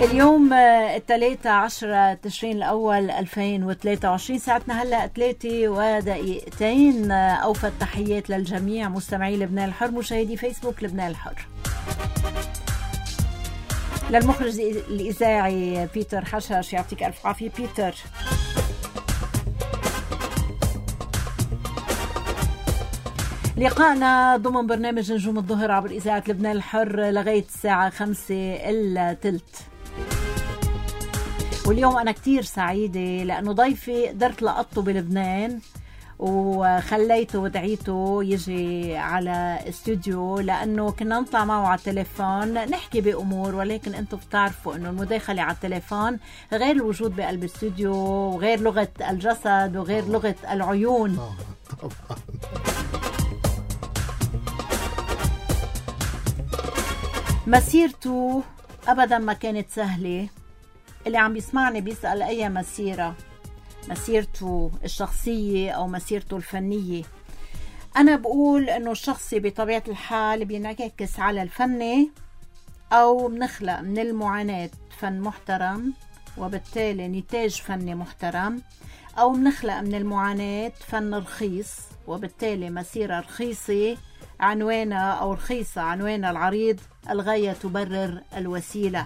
اليوم 13 تشرين الأول 2023. ساعتنا هلأ 3:02. أوفى التحيات للجميع مستمعي لبنان الحر، مشاهدي فيسبوك لبنان الحر. للمخرج الإذاعي بيتر حشش، يعطيك ألف عافية بيتر. لقاءنا ضمن برنامج نجوم الظهر عبر إذاعة لبنان الحر لغاية الساعة 5:15. واليوم أنا كتير سعيدة لأنه ضيفي قدرت لقطه بلبنان وخليته ودعيته يجي على استوديو، لأنه كنا نطلع معه على التليفون نحكي بأمور، ولكن أنتم بتعرفوا أنه المداخلة على التليفون غير الوجود بقلب الاستوديو، وغير لغة الجسد وغير لغة العيون. مسيرته أبدا ما كانت سهلة. اللي عم بيسمعني بيسأل أي مسيرة، مسيرته الشخصية أو مسيرته الفنية. أنا بقول أنه الشخصي بطبيعة الحال بينعكس على الفني، أو بنخلق من المعاناة فن محترم وبالتالي نتاج فني محترم، أو بنخلق من المعاناة فن رخيص وبالتالي مسيرة رخيصة عنوانها أو رخيصة عنوانها العريض الغاية تبرر الوسيلة.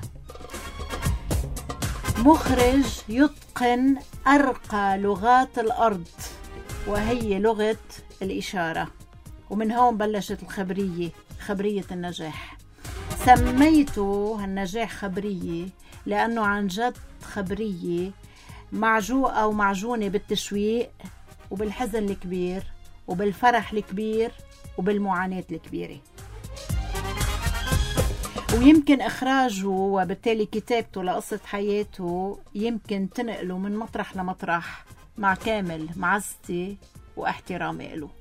مخرج يتقن أرقى لغات الأرض وهي لغة الإشارة، ومن هون بلشت الخبرية، خبرية النجاح. سميته هالنجاح خبرية لأنه عن جد خبرية معجوقة ومعجونة بالتشويق وبالحزن الكبير وبالفرح الكبير وبالمعاناة الكبيرة. ويمكن إخراجه وبالتالي كتابته لقصة حياته يمكن تنقله من مطرح لمطرح مع كامل معزتي واحترامي له.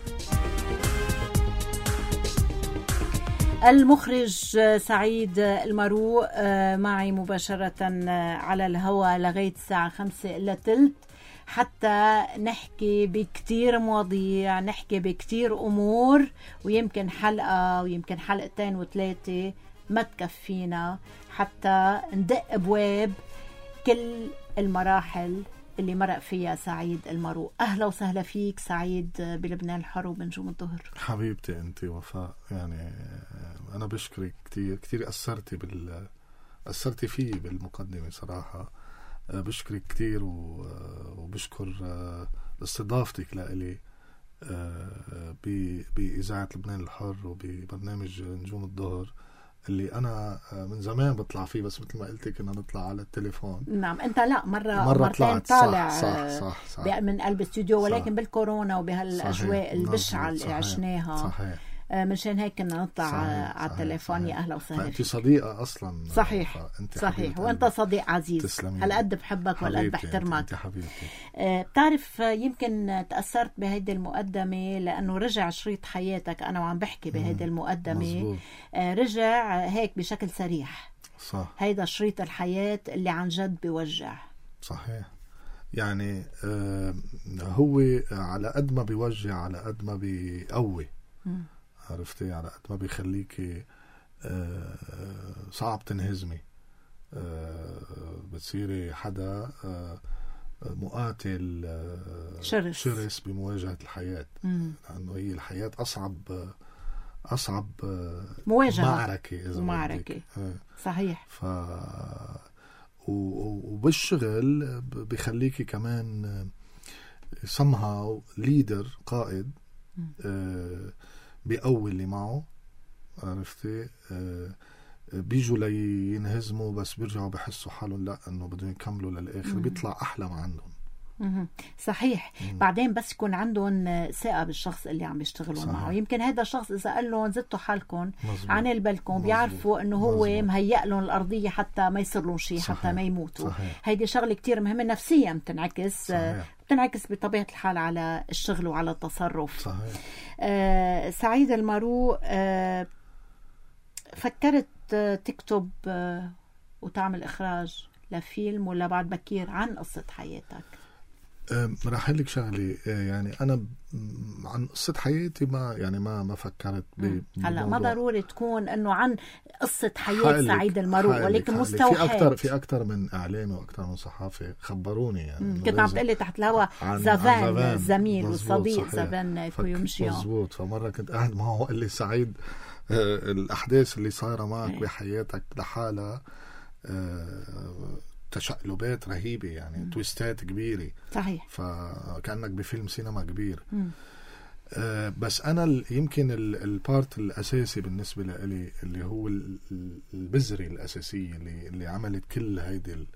المخرج سعيد المروق معي مباشرة على الهواء لغاية الساعة 5:15 حتى نحكي بكتير مواضيع، نحكي بكتير أمور، ويمكن حلقة ويمكن حلقتين وثلاثة ما تكفينا حتى ندق أبواب كل المراحل اللي مرق فيها سعيد المروق. أهلا وسهلا فيك سعيد بلبنان الحر وبنجوم الظهر. حبيبتي أنت وفاء، يعني أنا بشكرك كتير أثرتي فيه بالمقدمة صراحة. بشكرك كتير وبشكر استضافتك لإلي بإذاعة لبنان الحر وببرنامج نجوم الظهر اللي أنا من زمان بطلع فيه، بس مثل ما قلتي كنا نطلع على التليفون. نعم أنت لا مرتين طالع صح. من قلب استوديو، ولكن صح. بالكورونا وبهالأجواء البشعة اللي عشناها صحيح. منشان هيك كنا نطلع على التليفون. يا أهلا وسهلا. أنت صديقة أصلا صحيح صحيح، وأنت صديق عزيز، هالقد بحبك والقد بحترمك. أنت حبيبتي. بتعرف يمكن تأثرت بهيدي المقدمة لأنه رجع شريط حياتك أنا وعم بحكي بهيدي المقدمة. رجع هيك بشكل صريح صح. هيدا شريط الحياة اللي عن جد بيوجع. صحيح، يعني هو على قد ما بيوجع على قد ما بيقوي. عرفتي، على قد ما بيخليكي صعب تنهزمي، بتصيري حدا مقاتل شرس بمواجهة الحياة، لأنه هي الحياة أصعب مواجهة معركة صحيح. وبالشغل بيخليكي كمان somehow leader، قائد بيقوي اللي معه. عرفتي، بيجوا لينهزموا بس بيرجعوا بحسوا حالهم لا انه بدهم يكملوا للاخر، بيطلع احلى ما عندهم. صحيح. بعدين بس يكون عندهم ثقة بالشخص اللي عم يشتغلوا معه. يمكن هذا الشخص إذا قال لهم زدتوا حالكم عن البلكم بيعرفوا إنه هو مهيأ لهم الأرضية حتى ما يصير لهم شيء، حتى ما يموتوا. هيدي شغلة كتير مهمة نفسيا بتنعكس بطبيعة الحال على الشغل وعلى التصرف. صحيح. سعيد المروق، فكرت تكتب وتعمل إخراج لفيلم ولا بعد بكير عن قصة حياتك؟ راح لك شغلي، يعني أنا عن قصة حياتي ما فكرت هلا ما ضروري تكون إنه عن قصة حياة سعيد المروق، ولكن مستوحاة. في أكتر من إعلامي وأكتر من صحافي خبروني يعني. كنت عم تقلي تحت الهواء زافان الزميل والصديق زافان كويومشيان. مزبوط. فمرة كنت قاعد معه وقال لي سعيد الأحداث اللي صايرة معك بحياتك لحالها تشقلبات رهيبة يعني، تويستات كبيرة. صحيح. فكأنك بفيلم سينما كبير. بس أنا يمكن البارت الأساسي بالنسبة لي اللي هو البذرة الأساسية اللي عملت كل هيدي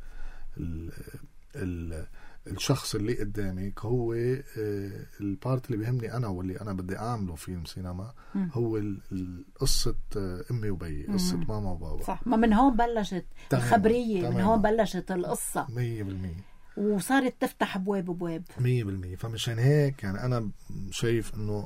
الشخص اللي قدامك، هو البارت اللي بيهمني أنا واللي أنا بدي أعمله فيلم سينما، هو قصة أمي وبي، قصة ماما وبابا. صح. ما من هون بلشت الخبرية، من هون بلشت القصة 100%، وصارت تفتح أبواب 100%. فمشان هيك يعني أنا شايف إنه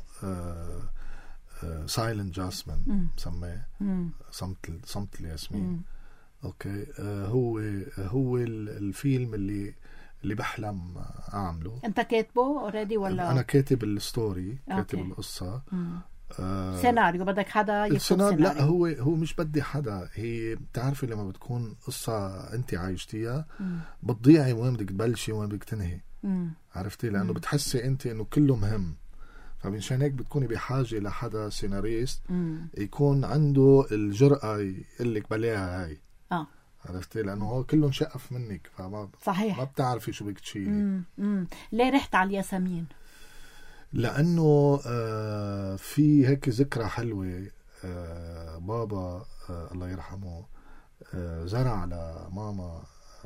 سايلنت جاسمين سماه، صمت الياسمين. أوكي. هو الفيلم اللي بحلم أعمله. أنت كاتبه أوريدي ولا؟ أنا كاتب الستوري، كاتب القصة. سيناريو بدك حدا يكتب سيناريو؟ لا، هو مش بدي حدا. هي بتعرفي لما بتكون قصة أنت عايشتيها بتضيعي وين بدك تبلشي وين بدك تنهي. عرفتي؟ لأنه بتحسي أنت إنه كله مهم، فمنشان هيك بتكوني بحاجة لحدا سيناريست يكون عنده الجرأة يقلك بلاها هاي. عرفتي؟ لأنه هو كله انشقف منك، فما صحيح ما بتعرفي شو بدك تشيلي. ليه رحت على الياسمين؟ لأنه في هيك ذكرى حلوة. بابا الله يرحمه زرع لماما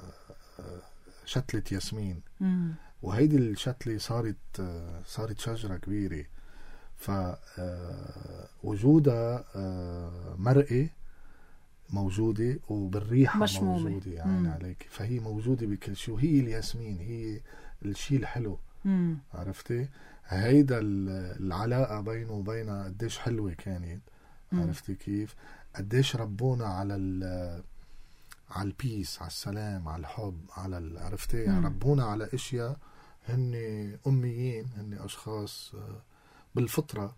شتلة ياسمين، وهيدي الشتلة صارت شجرة كبيرة. فوجودها مرئي موجودة، وبالريحة موجودة يعني عليك. فهي موجودة بكل شيء، وهي الياسمين هي الشيء الحلو. عرفتي؟ هيدا العلاقة بينه وبينها قديش حلوة كانت. عرفتي كيف؟ قديش ربونا على البيس، على السلام، على الحب، عرفتي؟ يعني ربونا على اشياء هن اميين، هن اشخاص بالفطرة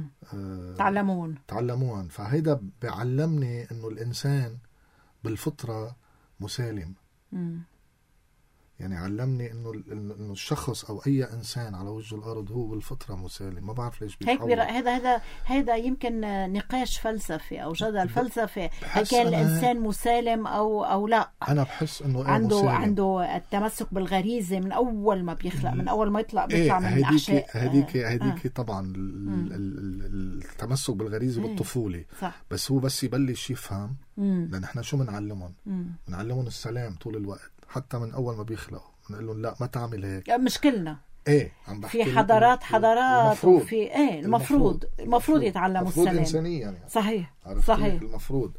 تعلمون. فهيدا بيعلمني انه الانسان بالفطرة مسالم. يعني علمني انه الشخص او اي انسان على وجه الارض هو بالفطره مسالم. ما بعرف ليش بيتحول هذا يمكن نقاش فلسفي او جدل فلسفي، هل كان الانسان مسالم او لا. انا بحس انه عنده التمسك بالغريزه من اول ما بيخلق، من اول ما يطلع بيطلع من الاحشاء. هديك طبعا التمسك بالغريزه بالطفوله. صح. بس هو بس يبلش يفهم، لان احنا شو بنعلمهم السلام طول الوقت، حتى من أول ما بيخلقوا بنقول لهم لا ما تعمل هيك. مش كلنا. عم في حضارات وفي المفروض يتعلموا السلام. المفروض إنسانية يعني. صحيح. المفروض.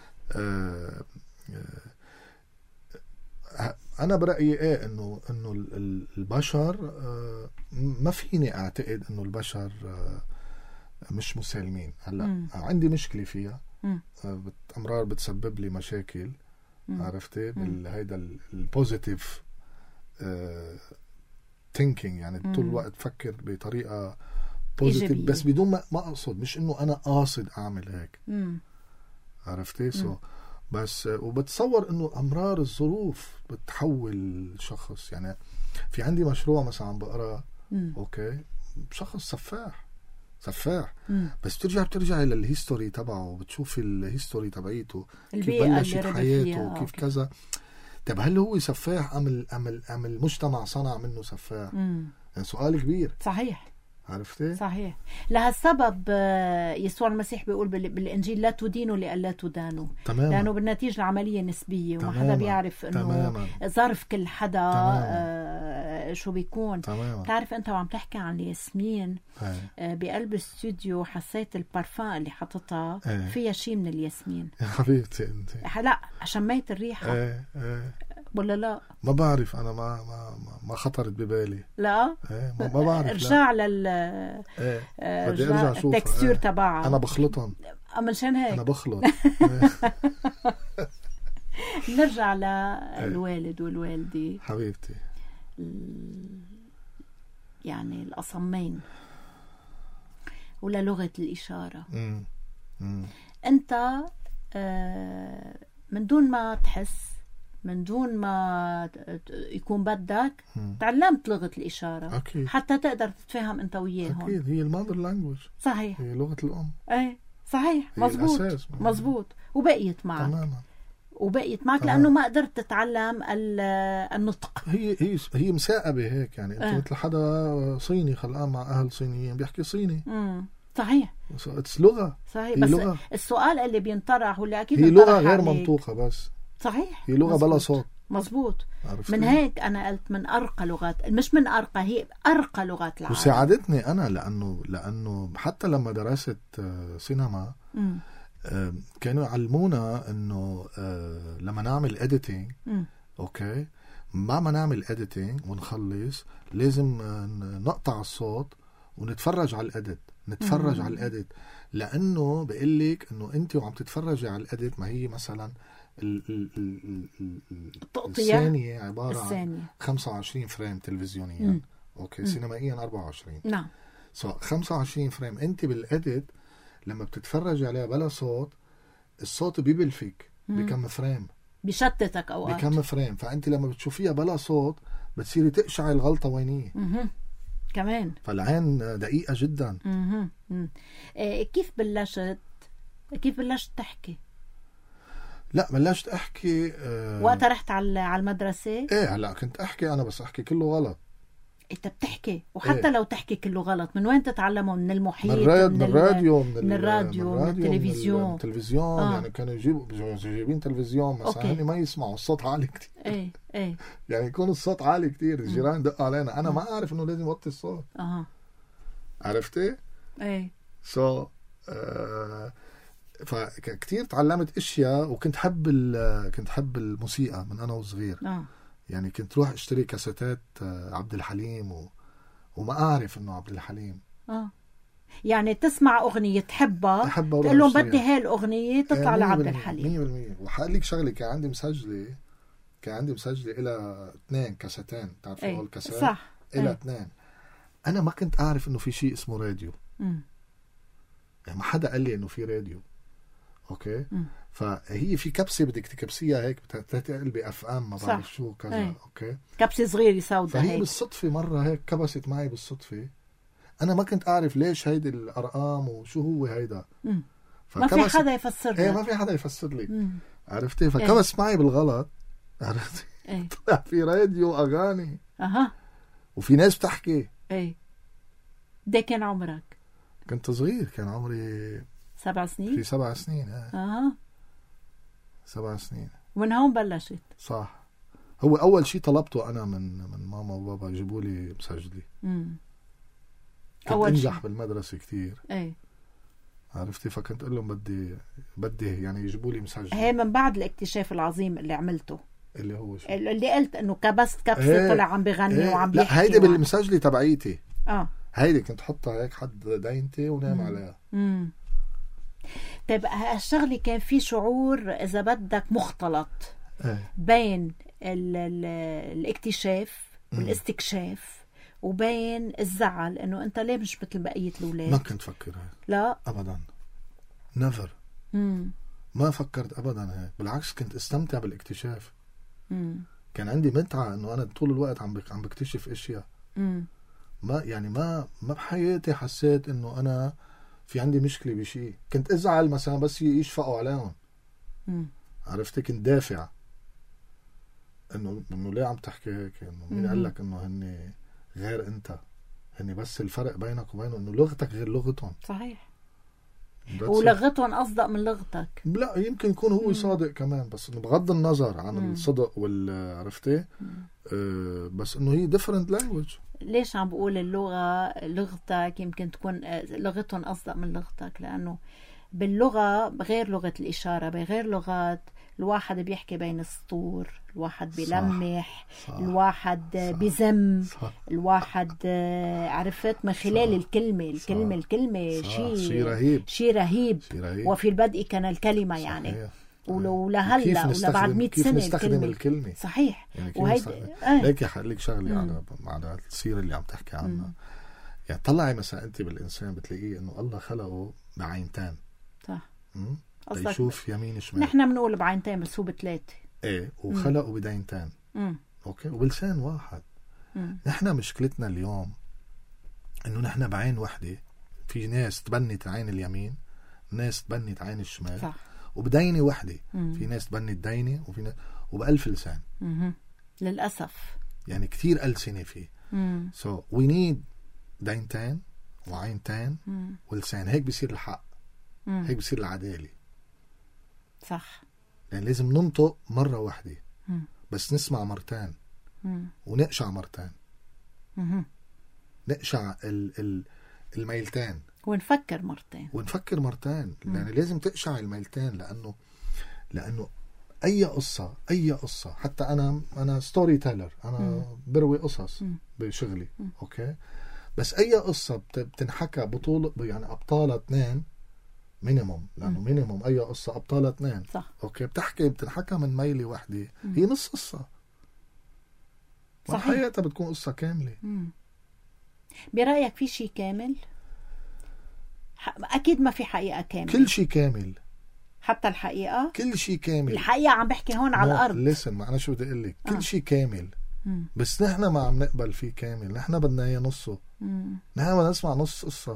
أنا برأيي إنه البشر ما فيني أعتقد إنه البشر مش مسالمين. هلا عندي مشكلة فيها، أمرار بتسبب لي مشاكل. عرفتي؟ هيدا البوزيتيف ثينكينج، يعني طول الوقت فكر بطريقة بوزيتيف، بس بدون ما أقصد، مش إنه أنا قاصد أعمل هيك. عرفتي؟ بس وبتصور إنه أمرار الظروف بتحول شخص. يعني في عندي مشروع مثلا عم بقرأ، أوكي، شخص سفاح بس بترجع إلى الهيستوري تبعه، وبتشوف الهيستوري تبعيته، كيف بلشت حياته وكيف كذا. طب هل هو سفاح أم المجتمع صنع منه سفاح؟ يعني سؤال كبير. صحيح. عرفتي؟ صحيح. لهالسبب يسوع المسيح بيقول بالإنجيل لا تدينوا لألا تدانوا. تماما. لأنه بالنتيجة العملية نسبية، وما حدا بيعرف إنه ظرف كل حدا شو بيكون. تعرف أنت وعم تحكي عن الياسمين بقلب الاستوديو حسيت البارفان اللي حطتها فيها شيء من الياسمين. يا حبيبتي أنت. لا شميت الريحة. ولا لا؟ ما بعرف، أنا ما خطرت ببالي. لا ما بعرف. ارجع بدي ارجع اشوف التكستير تبعها. انا بخلطهم منشان هيك انا بخلط. نرجع للوالد والوالدة. حبيبتي. يعني الأصمين ولا لغة الإشارة. أنت من دون ما تحس، من دون ما يكون بدك، تعلمت لغة الإشارة. أكيد. حتى تقدر تتفاهم أنت وياهم. أكيد، هي المادر لانجويج. صحيح، هي لغة الأم. أي صحيح، مزبوط مزبوط. وبقيت معك تماما، وبقيت معك لأنه ما قدرت تتعلم النطق. هي مساءبة هيك يعني. أنت مثل حدا صيني خلقان مع أهل صينيين بيحكي صيني. صحيح، لغة. صحيح. بس لغة. السؤال اللي بينطرح واللي أكيد هي لغة غير منطوقة بس. صحيح، هي لغة بلا صوت. مزبوط. من هيك أنا قلت من أرقى لغات، مش من أرقى، هي أرقى لغات العالم. وساعدتني أنا لأنه حتى لما درست سينما كانوا يعلمونا إنه لما نعمل إديتينج، أوكي، ما نعمل إديتينج ونخلص لازم نقطع الصوت ونتفرج على الإديت، نتفرج على الإديت، لأنه بقولك إنه أنت وعم تتفرجي على الإديت، ما هي مثلا الثانية عبارة عن 25 فريم تلفزيونيا، أوكي، سينمائيا 24. نعم. 25 فريم أنت بالإديت لما بتتفرج عليها بلا صوت، الصوت بيبل فيك بكم فريم، بشتتك أوقات بكم فريم. فأنت لما بتشوفيها بلا صوت بتصيري تقشعي الغلطة وينيه كمان. فالعين دقيقة جدا. كيف بلشت تحكي؟ لا، بلشت أحكي وقتها رحت على المدرسة. إيه، هلا كنت أحكي أنا، بس أحكي كله غلط. أنت بتحكي وحتى لو تحكي كله غلط، من وين تتعلمه؟ من المحيط، من الراديو، من التلفزيون. يعني كانوا جايبين تلفزيون مثلا، هني ما يسمعوا الصوت عالي كتير. ايه يعني يكون الصوت عالي كتير، الجيران دقوا علينا، أنا ما أعرف إنه لازم أوطي الصوت. عرفتي؟ ايه. فكتير تعلمت اشياء، وكنت حب الموسيقى من انا وصغير. يعني كنت روح اشتري كاسيتات عبد الحليم وما اعرف انه عبد الحليم. يعني تسمع اغنيه تحبها تقول لهم بدي هاي الاغنيه، تطلع لعبد الحليم. 100%. وحقول لك شغله، كان عندي مسجله الى 2 كاسيتين، بتعرفي اول كاسيت صح الى 2. انا ما كنت اعرف انه في شيء اسمه راديو. يعني ما حدا قال لي انه في راديو. اوكي. فهي في كبسه بدك تكبسيها هيك، بتقلبي اف ام، ما بعرف شو كذا. اوكي، كبسه صغيره سوداء هيك. فهي بالصدفه مره هيك كبست معي بالصدفه. انا ما كنت اعرف ليش هيدي الارقام وشو هو هيدا. ما في حدا يفسر لي. ما في حدا يفسر لي. عرفتي؟ فكبس معي بالغلط. عرفتي؟ طلع في راديو اغاني. وفي ناس بتحكي. ده كان عمرك؟ كنت صغير، كان عمري 7 سنين. في 7 سنين. 7 سنين. ومن هون بلشت. صح. هو أول شيء طلبته أنا من ماما وبابا يجيبوا لي مسجلي. كنت أنجح بالمدرسة كتير. عرفتي؟ فكنت أقول لهم بدي يعني يجيبوا لي مسجل. هي من بعد الاكتشاف العظيم اللي عملته، اللي هو شو؟ اللي قلت إنه كبست كبسة طلع عم بغني وعم بيحكي. لا، هيدي بالمسجلة تبعيتي. هيدي كنت حطها هيك حد داينتي ونام عليها. طيب، هالشغلة كان في شعور إذا بدك مختلط بين الاكتشاف والاستكشاف وبين الزعل إنه أنت ليه مش مثل بقية الأولاد. ما كنت فكر هيك. لا أبدا، نيفر. ما فكرت أبدا هيك، بالعكس كنت استمتع بالاكتشاف. كان عندي متعة إنه أنا طول الوقت عم بكتشف أشياء. ما بحياتي حسيت إنه أنا في عندي مشكلة بشيء. كنت أزعل مثلا بس يشفقوا عليهم. عرفتي؟ كنت دافع إنه ليه عم تحكي هيك، إنه مين قال لك إنه هني غير أنت، هني بس الفرق بينك وبينه إنه لغتك غير لغتهم. صحيح. ولغتهم أصدق من لغتك. لا، يمكن يكون هو صادق كمان، بس إنه بغض النظر عن الصدق عرفتي. بس إنه هي different language. ليش عم بقول لغتك يمكن تكون لغتهم أصدق من لغتك؟ لأنه باللغة غير لغة الإشارة، بغير لغات الواحد بيحكي بين السطور، الواحد بيلمح، الواحد بيزم، الواحد عرفت من خلال الكلمة شيء رهيب. وفي البدء كان الكلمة. يعني ولهلا ولا بعد 100 سنة كيف نستخدم الكلمة. صحيح. يعني ليك حقلك شغلي على السيرة اللي عم تحكي عنها. يعني طلعي مثلا أنت بالإنسان بتلاقيه إنه الله خلقه بعينتين. صح. يشوف يمين شمال. نحن بنقول بعينتين بس هو بثلاثة. إيه وخلقه بدينتين. أوكي وبلسان واحد. نحن مشكلتنا اليوم إنه نحن بعين وحدة. في ناس تبنت عين اليمين، ناس تبنت عين الشمال. صح. وبدينة وحدة. في ناس تبنت دينة وفي ناس وبألف لسان. للأسف. يعني كتير ألسنة فيه. So we need دينتين وعينتين ولسان. هيك بيصير الحق. هيك بيصير العدالة. صح. يعني لازم ننطق مرة واحدة بس نسمع مرتين ونقشع مرتين. نقشع الميلتين ونفكر مرتين. يعني لازم تقشع الميلتين لأنه أي قصة حتى أنا ستوري تيلر. أنا بروي قصص بشغلي. أوكي بس أي قصة بتنحكى بطولة يعني أبطالها 2 مينيموم. لأنه مينيموم أي قصة أبطالها 2. صح. أوكي بتنحكى من ميلة واحدة. هي نص قصة. صحيح. حياتها بتكون قصة كاملة. برأيك في شيء كامل؟ أكيد ما في حقيقة كاملة. كل شيء كامل. حتى الحقيقة. كل شيء كامل. الحقيقة عم بحكي هون على الأرض. لسن ما أنا شو بدي أقول لك. كل شيء كامل. بس نحن ما عم نقبل فيه كامل. نحن بدنا إياه نصه. نحن بدنا نسمع نص قصة.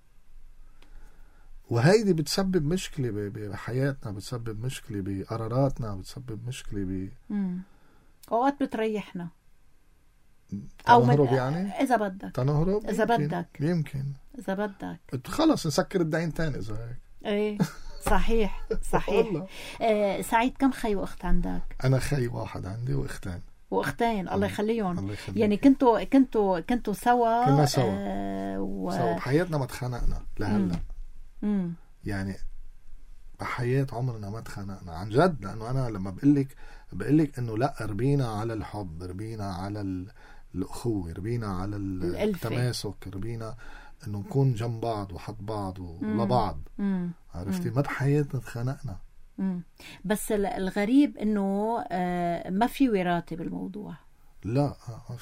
وهيدي بتسبب مشكلة بحياتنا، بتسبب مشكلة بقراراتنا، بتسبب مشكلة أوقات بتريحنا. أو نهرب يعني إذا بدك. تنهرب إذا بدك. يمكن. إذا بدك. خلص نسكر الدين تاني إذا هيك. إيه صحيح. سعيد كم خي وأخت عندك؟ أنا خي واحد عندي وأختين. الله يخليهم. يعني كنتوا سوا. كنا سوا. سوا بحياتنا ما تخانقنا لهلا. يعني بحياة عمرنا ما تخانقنا عن جد. لأنه أنا لما بقلك إنه لا ربينا على الحب، ربينا على الأخوة، ربينا على التماسك، ربينا إنه نكون جنب بعض وحد بعض ولبعض. عرفتي ما بحياتنا تخانقنا. بس الغريب إنه ما في وراثة بالموضوع. لا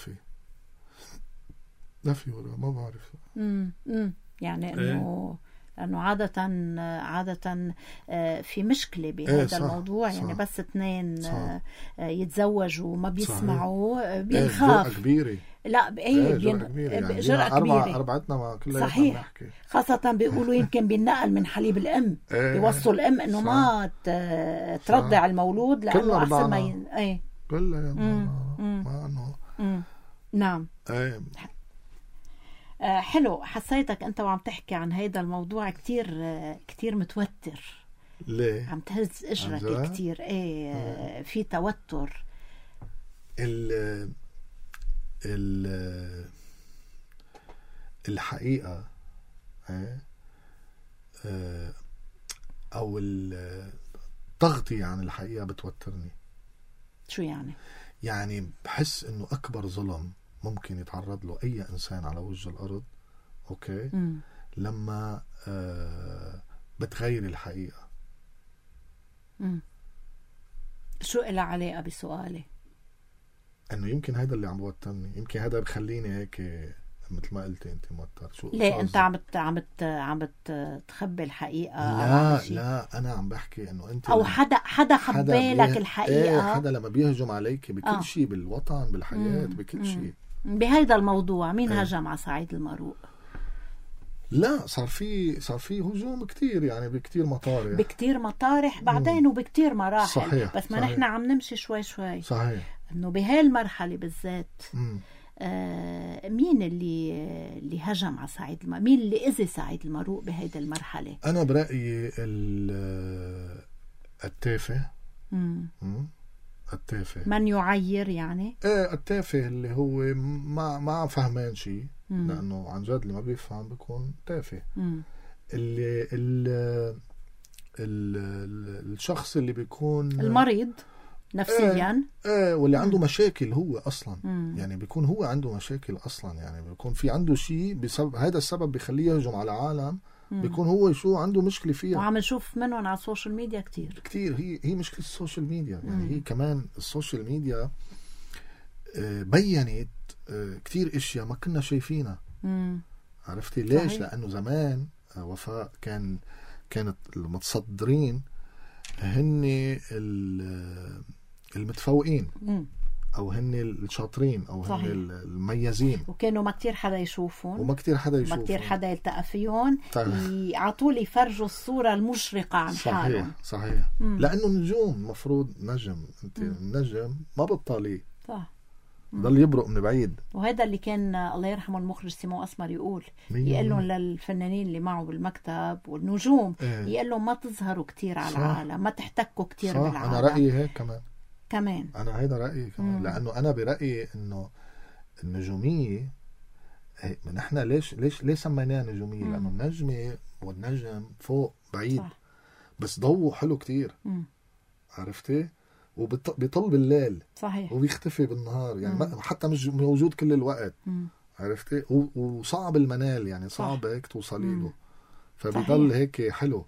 ما في وراثة. ما بعرف. يعني إنه لأنه عادة في مشكلة بهذا الموضوع. صح. يعني بس 2 يتزوجوا وما بيسمعوا بينخاف. جرأة كبيرة. لا جرأة كبيرة. أربعتنا ما كلها صحيح نحكي. خاصة بيقولوا يمكن بينقل من حليب الأم. يوصوا الأم إنه ما ترضع المولود لأنه أحسن ما كلها ما أنه. نعم. حلو. حسيتك أنت وعم تحكي عن هيدا الموضوع كتير متوتر. ليه؟ عم تهز إجرك كتير. في توتر. الحقيقة أو التغطية عن الحقيقة بتوترني. شو يعني؟ يعني بحس إنه أكبر ظلم ممكن يتعرض له أي إنسان على وجه الأرض. أوكي. لما بتغير الحقيقة. شو إلها علاقة بسؤالي؟ إنه يمكن هذا اللي عم بوترني. يمكن هذا بخليني هيك مثل ما قلتي أنت موتر. شو ليه أنت عم تخبي الحقيقة؟ لا أنا عم بحكي إنه أنت أو حدا خبي لك الحقيقة. حدا لما بيهجم عليك بكل شيء بالوطن بالحياة بكل شيء. بهيدا الموضوع مين هجم على سعيد الماروق؟ لا صار في هجوم كتير. يعني بكتير مطارح بعدين وبكتير مراحل. صحيح. بس ما نحن عم نمشي شوي صحيح. انه بهالمرحلة بالذات مين اللي هجم على سعيد الماروق؟ مين اللي اذى سعيد الماروق بهيدا المرحلة؟ انا برأيي التافه. التافه من يعير يعني. التافه اللي هو ما فهمان شيء. لأنه عن جد اللي ما بيفهم بيكون تافه. اللي الشخص اللي بيكون المريض نفسيا. واللي عنده مشاكل هو أصلا. يعني بيكون هو عنده مشاكل أصلا. يعني بيكون في عنده شيء بسبب هذا السبب بيخليه يهجم على عالم بيكون هو شو عنده مشكلة فيها. وعم نشوف منهم على السوشيال ميديا كتير. هي مشكلة السوشيال ميديا. يعني هي كمان السوشيال ميديا بيّنت كتير اشياء ما كنا شايفينها. عرفتي ليش؟ صحيح. لانه زمان وفاء كانت المتصدرين هن المتفوقين او هن الشاطرين او صحيح. هن المميزين، وكانوا ما كتير حدا يشوفهم وما كتير حدا يلتقى فيهم يعطوا يفرجوا الصورة المشرقة عن حالهم. صحيح. لانه النجوم مفروض نجم انت النجم ما بتطاليه صح، ضل يبرق من بعيد. وهذا اللي كان الله يرحمه المخرج سيمون أسمر يقول لهم للفنانين اللي معه بالمكتب والنجوم يقول لهم ما تظهروا كتير على العالم، ما تحتكوا كتير بالعالم. أنا رأيي هيك كمان أنا هيدا رأيي كمان. لأنه أنا برأيي إنه النجومية نحن ليش سميناها نجومية؟ لأنه النجمة والنجم فوق بعيد صح. بس ضوء حلو كتير. عرفتي؟ وبيطل بالليل صحيح، وبيختفي بالنهار يعني حتى مش موجود كل الوقت. عرفتي؟ وصعب المنال يعني صعب هيك توصلي له، فبيضل هيك حلو.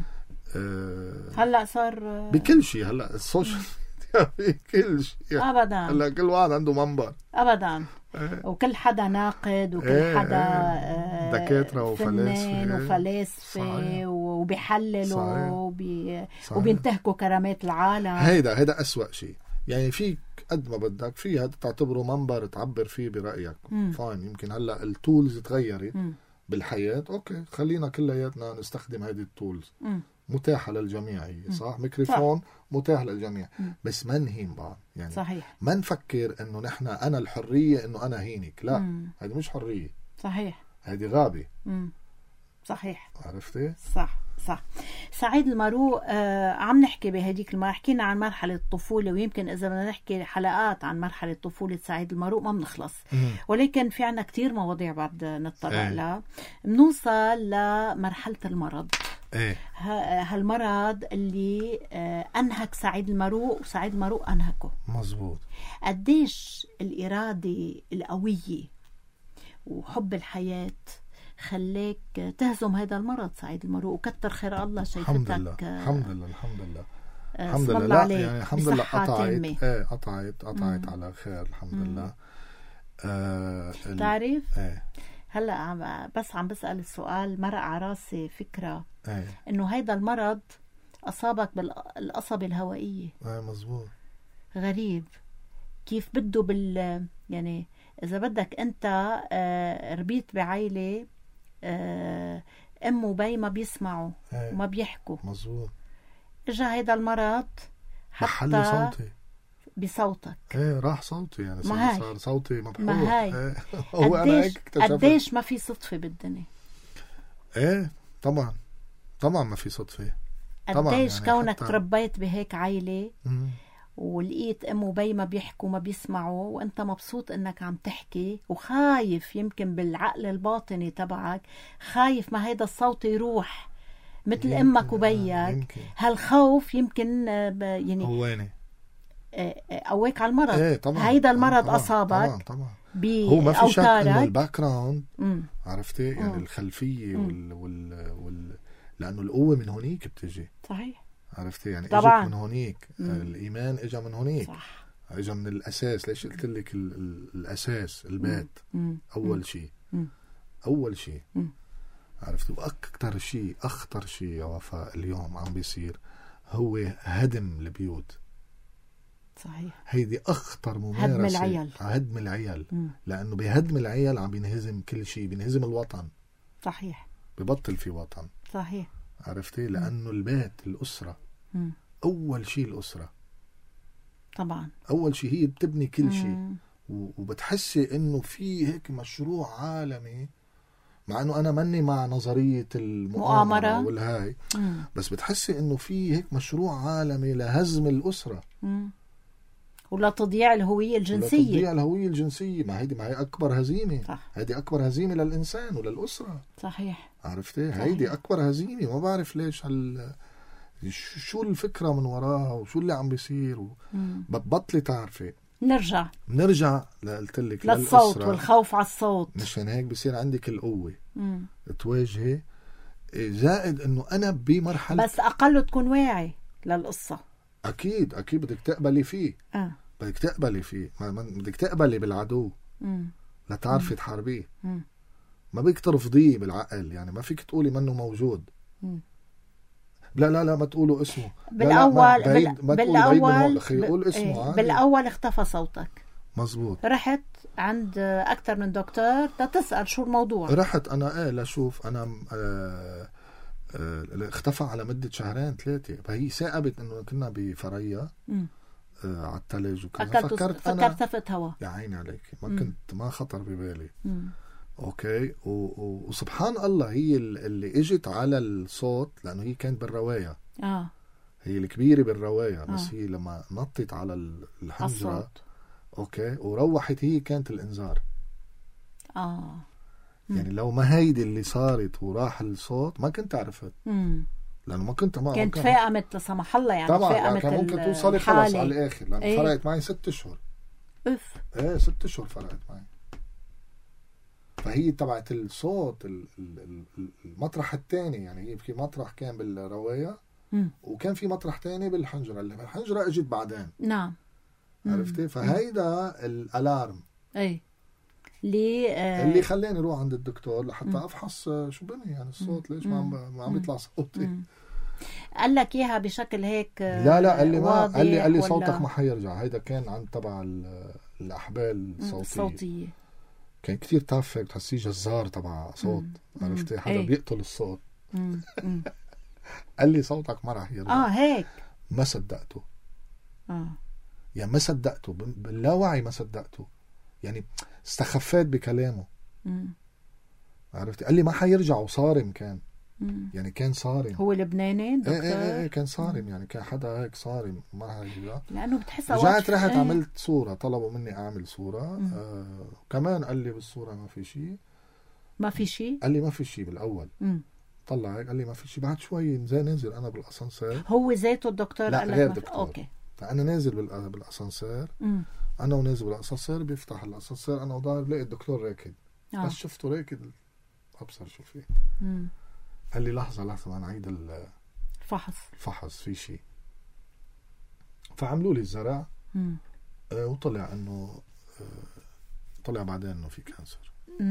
هلا صار بكل شيء. هلا السوشيال ميديا بكل شيء ابدا. هلا كل واحد عنده منبر ابدا. وكل حدا ناقد وكل حدا دكاترة وفلاسفة وبيحللوا وبينتهكوا كرامات العالم. هيدا أسوأ شيء. يعني فيك قد ما بدك فيها تعتبره منبر تعبر فيه برأيك فاين. يمكن هلا التولز تغيرت بالحياة، اوكي خلينا كلياتنا نستخدم هذه التولز متاحة للجميع. هي صح ميكروفون متاح للجميع، بس ما نهين بعض يعني صحيح. ما نفكر انه نحن انا الحرية انه انا هينك، لا هذه مش حرية صحيح، هذه غابة صحيح. عرفتي؟ صح. سعيد الماروق عم نحكي بهديك حكينا عن مرحلة الطفولة، ويمكن إذا بدنا نحكي حلقات عن مرحلة طفولة سعيد الماروق ما بنخلص. ولكن في عنا كتير مواضيع بعد نتطرق لها. بنوصل لمرحلة المرض. هالمرض اللي أنهك سعيد الماروق وسعيد الماروق أنهكه. مزبوط. قديش الإرادة القوية وحب الحياة خليك تهزم هذا المرض سعيد الماروق؟ وكتر خير الله شايفتك. الحمد لله لا يعني الحمد لله قطعت على خير الحمد لله. تعرف هلا بس عم بسأل السؤال مرق على راسي فكرة انه هيدا المرض اصابك بالقصبة الهوائية. مزبوط. غريب كيف بده يعني اذا بدك انت ربيت بعائلة ام وبي ما بيسمعوا وما بيحكوا. مزبوط. اجا هيدا المرض حتى صوتي بصوتك راح صوتي يعني صار صوتي مبحوح. ما هاي هو انا هيك اكتشفت قديش ما في صدفة بالدنيا. طبعا ما في صدفة. قديش يعني كونك تربيت بهيك عائلة ولقيت ام وبي ما بيحكوا ما بيسمعوا وانت مبسوط انك عم تحكي وخايف يمكن بالعقل الباطني تبعك خايف ما هيدا الصوت يروح مثل امك وبيك. هالخوف يمكن يعني هواني قويك على المرض. طبعا. هيدا المرض اصابك طبعا. هو ما في شك انه الباك جراوند عرفتي يعني الخلفيه لانه القوه من هونيك بتجي. صحيح. عرفتي يعني اجت من هونيك. الايمان اجى من هونيك. صح. اجى من الاساس. ليش قلت لك الاساس البيت اول شيء عرفتي. واكثر شيء اخطر شيء يا وفاء اليوم عم بيصير هو هدم البيوت. صحيح. هيدي اخطر ممارسه. هدم العيال. لانه بهدم العيال عم بينهزم كل شيء. بينهزم الوطن. صحيح. ببطل في وطن. صحيح. عرفتي لانه البيت الاسره اول شيء. الاسره طبعا اول شيء هي بتبني كل شيء. وبتحسي انه في هيك مشروع عالمي مع انه انا ماني مع نظريه المؤامره والهاي بس بتحسي انه في هيك مشروع عالمي لهزم الاسره ولا تضييع الهويه الجنسيه. ما هي اكبر هزيمه. هيدي اكبر هزيمه للانسان وللاسره. صحيح. عرفتي هيدي اكبر هزيمه. ما بعرف ليش شو الفكره من وراها وشو اللي عم بيصير بتبطلي تعرفي. نرجع قلت لك للصوت والخوف على الصوت. مشان هيك بصير عندك القوه تواجهي زائد انه انا بمرحله بس اقل تكون واعي للقصه. اكيد بدك تقبلي فيه. بدك تقبلي فيه، بدك تقبلي بالعدو لتعرفي تحاربيه. ما بدك ترفضيه بالعقل، يعني ما فيك تقولي منه موجود. لا ما تقولوا اسمه بالاول. يقول اسمه عادي. بالاول اختفى صوتك. مزبوط. رحت عند اكثر من دكتور تسأل شو الموضوع. رحت انا لشوف انا اختفى على مدة 2-3 فهي ثاقبت انه كنا بفريا على الثلج وكذا. فكرت ثفت هوا. يا عيني عليك، ما خطر ببالي. اوكي. وسبحان الله هي اللي اجت على الصوت، لانه هي كانت بالرواية. هي الكبيرة بالرواية. بس هي لما نطت على الحنجرة اوكي وروحت، هي كانت الانذار. يعني لو ما هيدي اللي صارت وراح الصوت ما كنت عرفت. لانه ما كنت كانت فاقمت لا سمح الله، يعني طبعا فاقمت كان ممكن توصلي خلص على الاخر، لانه فرقت معي 6 اشهر. 6 اشهر فرقت معي. فهي تبعت الصوت المطرح الثاني، يعني هي في مطرح كان بالرواية وكان في مطرح ثاني بالحنجرة. اللي بالحنجرة اجت بعدين. نعم. عرفتي؟ فهيدا الالارم اللي خلاني اروح عند الدكتور لحتى افحص شو بني، يعني الصوت ليش ما عم يطلع صوتي. قال لك اياها بشكل هيك؟ لا قال لي ما قال لي صوتك ما حيرجع. هيدا كان عن تبع الاحبال الصوتيه. كان كتير تافه، بتحسيه جزار تبع صوت. عرفتي؟ حدا بيقتل الصوت. قال لي صوتك ما راح يرجع. هيك ما صدقته. يعني ما صدقته باللاوعي، ما صدقته، يعني استخفيت بكلامه. عرفتي؟ قال لي ما حيرجع، وصارم كان. يعني كان صارم. هو لبناني دكتور؟ ايه كان صارم، يعني كان حدا هيك صارم ما هيرجع. لانه بتحسها رحت عملت صورة، طلبوا مني اعمل صورة. كمان قال لي بالصورة ما في شيء. قال لي ما في شيء بالاول. طلع هيك قال لي ما في شيء. بعد شوي نزل انا بالاسانسير. هو ذاته الدكتور؟ لا قال غير لك دكتور. اوكي. فانا نازل بالاسانسير. انا ونازل بالاسانسير، بيفتح الاسانسير انا وضاير بلاقي الدكتور راكد. بس شفته راكد ابصر شو فيه. قال لي لحظه ما نعيد الفحص في شيء. فعملوا لي الزرع. وطلع انه طلع بعدين انه في كانسر.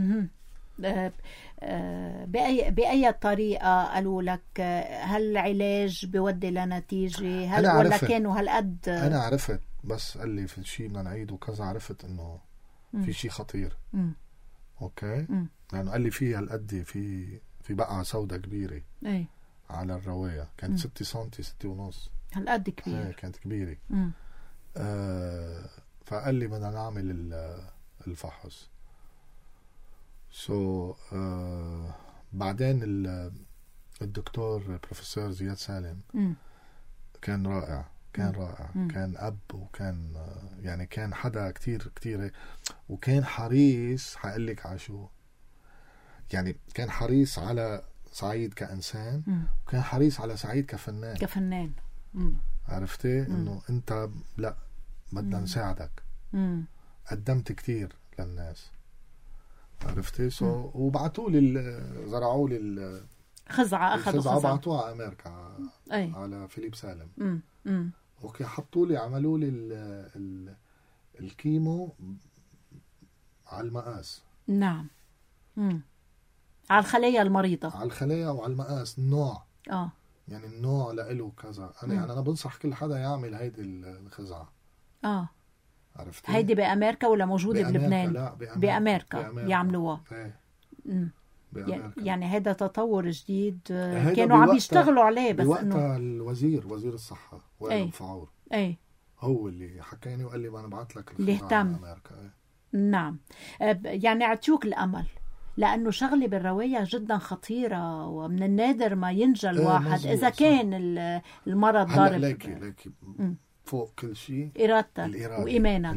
بأي طريقة قالوا لك؟ هل العلاج بيودي لنتيجة؟ هل ولا كانوا هالقد؟ أنا عرفت، بس قال لي في شيء بدنا نعيد وكذا. عرفت إنه في شيء خطير. أوكي. لأنه قال لي في هالقد في بقعة سوداء كبيرة على الرواية. كانت 6 سنتي 6.5. هالقد كبيرة. كانت كبيرة. فقال لي بدنا نعمل الفحص. بعدين الدكتور بروفيسور زياد سالم كان رائع. كان أب، وكان يعني كان حدا كتير كتير، وكان حريص. حقلك على شو، يعني كان حريص على سعيد كإنسان، وكان حريص على سعيد كفنان. عرفتي؟ إنه أنت لا بدنا نساعدك. قدمت كتير للناس. عرفتي؟ وبعتوا لي زرعوا لي خزعة. أخذوا خزعة بعتوها على أمريكا. على فيليب سالم. اوكي. حطوا لي، عملوا لي الكيمو على المقاس. نعم. على الخلايا المريضة، على الخلايا وعلى المقاس النوع. يعني النوع له كذا. انا بنصح كل حدا يعمل هيدي الخزعة. عرفتي؟ هيدي بأمريكا ولا موجودة بلبنان؟ لا بأمريكا يعملوها. يعني هذا تطور جديد. كانوا عم يشتغلوا عليه، بس انه وزير الصحة وائل فعور هو اللي حكاني وقال لي ما نبعث لك اللي اهتم. نعم. يعني اعطيوك الأمل، لأنه شغلة بالرواية جدا خطيرة، ومن النادر ما ينجى الواحد إذا كان المرض ضارب. ليكي فوق كل شيء إرادتك وإيمانك.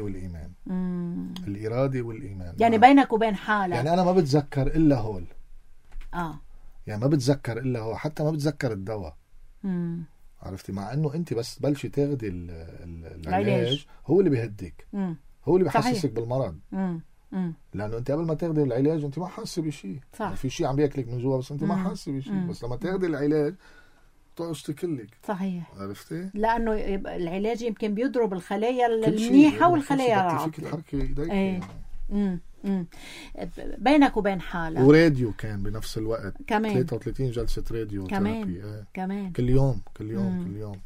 الإرادة والإيمان. يعني بينك وبين حالك. يعني أنا ما بتذكر إلا هول. يعني ما بتذكر إلا هو، حتى ما بتذكر الدواء. عرفتي؟ مع إنه أنت بس بلشي تاخدي العلاج، هو اللي بيهديك. هو اللي بيحسسك بالمرض. لانه انت قبل ما تاخذي العلاج انت ما حاسه بشيء، في شيء عم بياكلك من جوا بس انت ما حاسه بشيء، بس لما تاخذي العلاج تشتكلك. صحيح. عرفتي؟ لانه العلاج يمكن بيضرب الخلايا المنيحه والخلايا العاطله. فيك الحركه ايديك. بينك وبين حالك. وراديو كان بنفس الوقت كمان 33 جلسه راديو كمان. كمان كل يوم كل يوم كل يوم.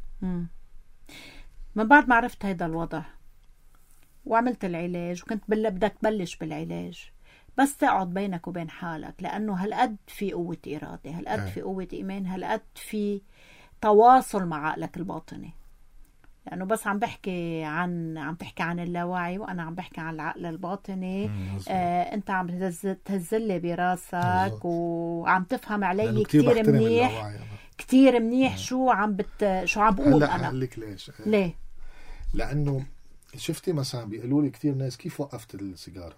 من بعد ما عرفت هيدا الوضع وعملت العلاج وكنت بدك تبلش بالعلاج، بس تقعد بينك وبين حالك، لأنه هالقد في قوة إرادة، هالقد في قوة إيمان، هالقد في تواصل مع عقلك الباطني. لأنه بس عم تحكي عن اللاوعي، وأنا عم بحكي عن العقل الباطني. أنت عم تهزلي براسك وعم تفهم علي كتير منيح، كتير منيح. شو عم بقول أنا؟ هلا لك ليش؟ ليه؟ لأنه شفتي مثلا بيقولوا لي كتير ناس كيف وقفت السيجارة.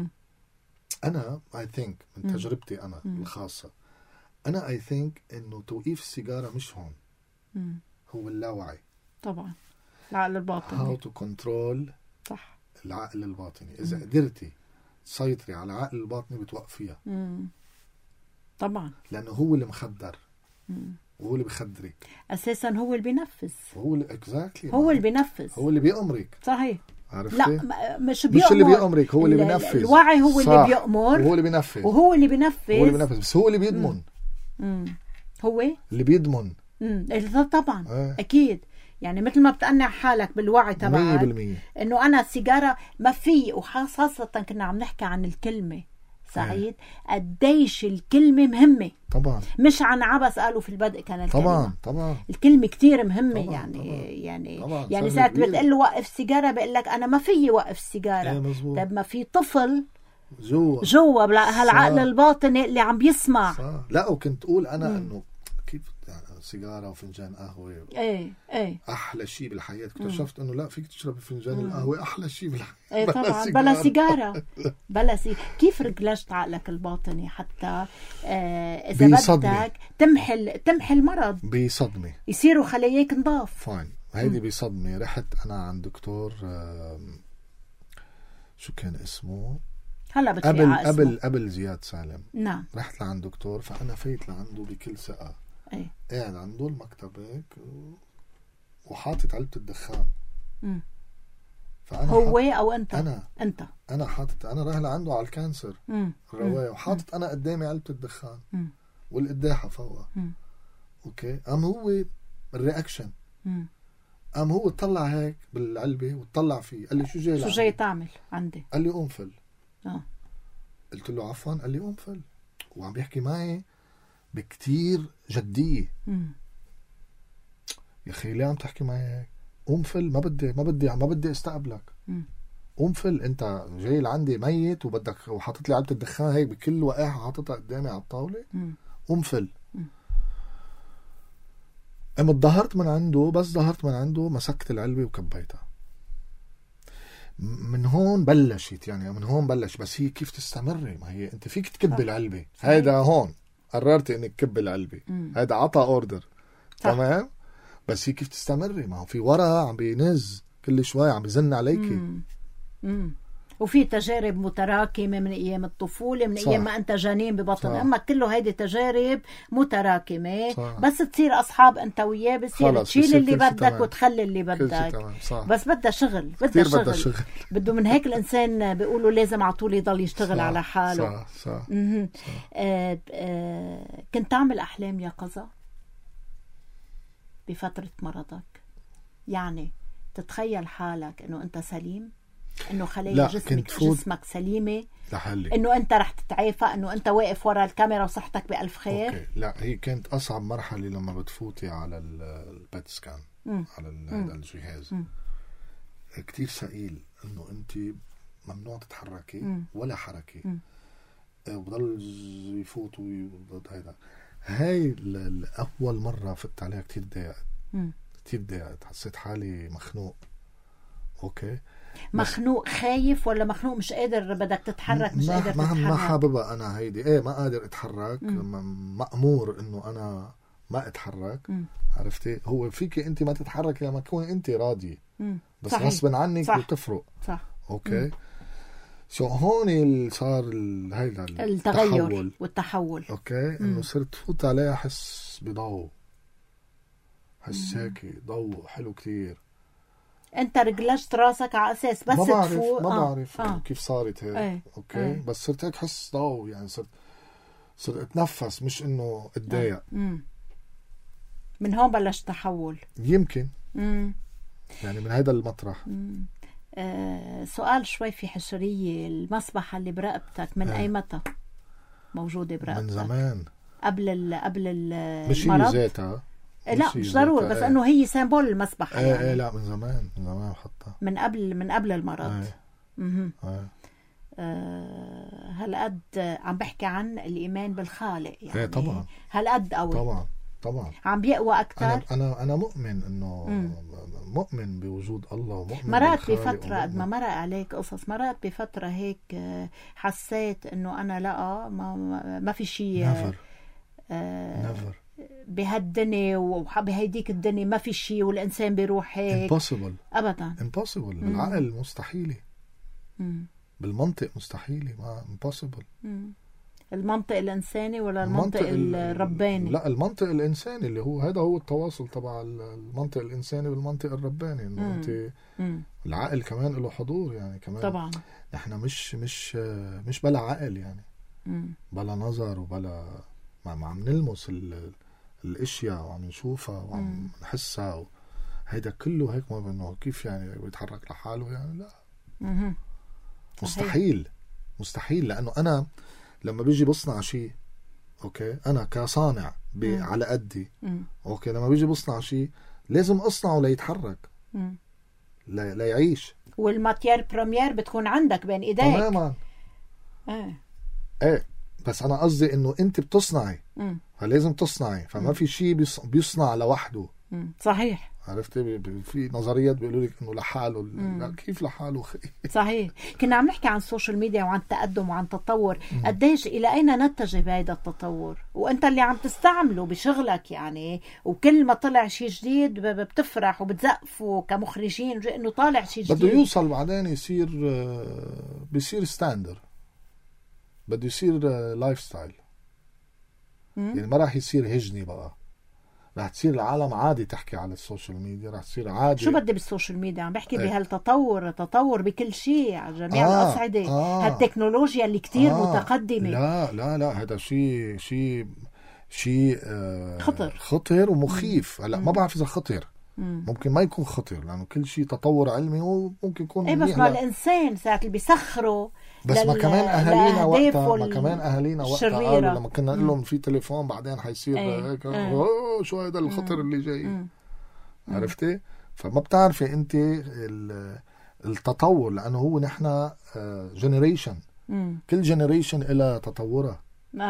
أنا I think من تجربتي أنا الخاصة، أنا I think إنه توقيف السيجارة مش هون، هو اللاوعي. طبعا العقل الباطني. how to control. صح. العقل الباطني إذا قدرتي تسيطري على العقل الباطني بتوقفيها. طبعا لأنه هو اللي مخدر، وهو اللي بخدرك أساسا، هو اللي بينفذ، هو اللي exactly هو اللي بينفذ، هو اللي بيأمرك. صحيح. عرفتي؟ لا مش اللي بيأمرك، هو اللي بينفذ. الوعي هو اللي بيأمر، وهو اللي بينفذ، وهو اللي بينفذ، بس هو اللي بيضمن. هو اللي بيضمن. طبعا أكيد. يعني مثل ما بتقنع حالك بالوعي تبعك 100% إنه أنا السيجارة ما في، وخاصة كنا عم نحكي عن الكلمة سعيد، قديش الكلمة مهمة. طبعا مش عن عبس قالوا في البدء كان الكلمة. طبعا الكلمة كتير مهمة. طبعا يعني ساعة بتقول له وقف سيجارة بيقول لك أنا ما فيي وقف السيجارة. طب ما في طفل جوا هالعقل الباطني اللي عم بيسمع. صح. لا وكنت أقول أنا إنه كيف سيجارة وفنجان قهوة أحلى شيء بالحياة. اكتشفت إنه لا، فيك تشرب فنجان القهوة أحلى شيء بالحياة. طبعا بلا سيجارة. كيف رجلجت عقلك الباطني حتى إذا بدك تمحي المرض بصدمة، يصيروا خلاياك نضاف. فاين. هيدي بصدمة. رحت أنا عند دكتور شو كان اسمه هلا قبل زياد سالم. نعم. رحت لعند دكتور، فأنا فايت لعنده بكل ثقة. قاعد عنده المكتب هيك وحاطط علبة الدخان. فأنا هو أو أنت؟ أنا حاطط، أنا رايح لعنده على الكانسر الرواية، وحاطط أنا قدامي علبة الدخان والقداحة فوقها. أوكي. قام هو الرياكشن، قام هو طلع هيك بالعلبة وطلع فيه، قال لي شو جاي تعمل عندي؟ قال لي قنفل. قلت له عفوا. قال لي قنفل، وعم بيحكي معي بكتير جدية. يا أخي ليه عم تحكي معي هيك؟ قنفل، ما بدي استقبلك. قنفل، انت جاي لعندي ميت وحاطط لي علبة الدخان هيك بكل وقاحة حاططها قدامي على الطاولة. قنفل. قمت ظهرت من عنده مسكت العلبة وكبيتها. من هون بلش. بس هي كيف تستمري؟ ما هي انت فيك تكب العلبة. هيدا هون قررت انك تكب العلبة. هيدا عطى اوردر. تمام. بس هي كيف تستمري؟ ما هو في ورا عم بينز كل شوي، عم بيزن عليكي. وفي تجارب متراكمة من أيام الطفولة، من أيام ما أنت جنين ببطن أمك، كله هيدي تجارب متراكمة. بس تصير أصحاب أنت وياه، بصير تشيل اللي بدك وتخلي اللي بدك. بس بدها شغل، بده من هيك الإنسان بيقولوا لازم عطول يضل يشتغل على حاله. صح. كنت تعمل أحلام يقظة بفترة مرضك؟ يعني تتخيل حالك إنه أنت سليم، إنه خلايا جسمك سليمة لحالي، إنه أنت رح تتعافى، إنه أنت واقف ورا الكاميرا وصحتك بألف خير؟ أوكي. لا، هي كانت أصعب مرحلة لما بتفوتي على البيت سكان، على هذا الجهاز. كتير ثقيل، إنه أنت ممنوع تتحركي ولا حركة، وبضل يفوت ويضل هيدا. هاي الأول مرة فت عليها كتير ضايقت. حسيت حالي مخنوق. أوكي. مخنوق خايف ولا مخنوق مش قادر بدك تتحرك؟ مش قادر تتحرك. ما حاببها أنا هيدي. ما قادر أتحرك. مأمور إنه أنا ما أتحرك. عرفتي؟ هو فيك أنت ما تتحرك لما تكون أنت راضي، بس غصبا عنك بتفرق. صح. أوكي. هون صار هيدا التغير والتحول. اوكي، انه صرت فوت عليها حس بضوء، حس هيك ضوء حلو كتير. انت رجلشت راسك على اساس بس تفوق؟ ما بعرف كيف صارت هيك. اوكي بس صرت هيك حس ضوء، يعني صرت اتنفس، مش انه اتضايق. من هون بلش تحول يمكن. يعني من هيدا المطرح. سؤال شوي في حشرية، المصبحة اللي برقبتك من أي متى موجودة برقبتك؟ من زمان، قبل المرض. مش هي ذاتها، لا مش ضروري، بس انه هي سيمبول المصبحة. يعني. لا من زمان حتى من قبل المرض. هالقد عم بحكي عن الإيمان بالخالق يعني. طبعا هالقد قوي. طبعا عم بيقوى أكتر. أنا مؤمن إنه مؤمن بوجود الله، ومؤمن مرات بفترة قد ما مرق عليك قصص، مرات بفترة هيك حسيت إنه أنا لا ما في شيء never بهالدنيا وبهيديك الدنيا ما في شيء، والإنسان بيروح هيك. impossible أبدا impossible. بالعقل مستحيلة، بالمنطق مستحيلة، ما impossible. المنطق الإنساني ولا المنطق الرباني؟ لا المنطق الإنساني اللي هو هذا هو التواصل تبع المنطق الإنساني بالمنطق الرباني، إنه أنت العقل كمان له حضور يعني كمان. طبعا نحن مش بلا عقل يعني، بلا نظر وبلا ما عم نلمس الاشياء وعم نشوفها وعم نحسها هيدا كله هيك، ما بانه كيف يعني بيتحرك لحاله يعني. لا مستحيل لانه انا لما بيجي بصنع شيء، اوكي، انا كصانع على قدي، اوكي، لما بيجي بصنع شيء لازم اصنعه ليتحرك، لا يعيش. والماتير بريمير بتكون عندك بين ايديك تماما. ايه بس انا قصدي انه انت بتصنعي، فلازم تصنعي، فما في شيء بيصنع لوحده. صحيح. عرفتي في نظريات بيقولوا لك انه لحاله. لا كيف لحاله؟ صحيح. كنا عم نحكي عن السوشيال ميديا وعن التقدم وعن التطور، قديش الى اين نتجه بهذا التطور، وانت اللي عم تستعمله بشغلك يعني، وكل ما طلع شيء جديد بتفرح وبتزقفوا كمخرجين انه طالع شيء جديد. بده يوصل بعدين بيصير ستاندر، بده يصير لايف ستايل. يعني ما راح يصير هجني بقى، راح تصير العالم عادي تحكي على السوشيال ميديا، راح تصير عادي. شو بدي بالسوشيال ميديا؟ عم بحكي بهالتطور، تطور بكل شيء على جميع الأصعدة. هالتكنولوجيا اللي كتير متقدمة. لا هذا شيء خطر ومخيف. هلا ما بعرف إذا خطر، ممكن ما يكون خطر لأنه كل شيء تطور علمي وممكن يكون بس ما الإنسان ساعة اللي بيسخره. بس ما كمان أهالينا وقتها قالوا لما كنا نقول لهم في تليفون بعدين حيصير هيك، شو هذا الخطر اللي جاي. عرفتي؟ فما بتعرفي أنت التطور، لأنه هو نحن جنريشن، كل جنريشن إلى تطورها.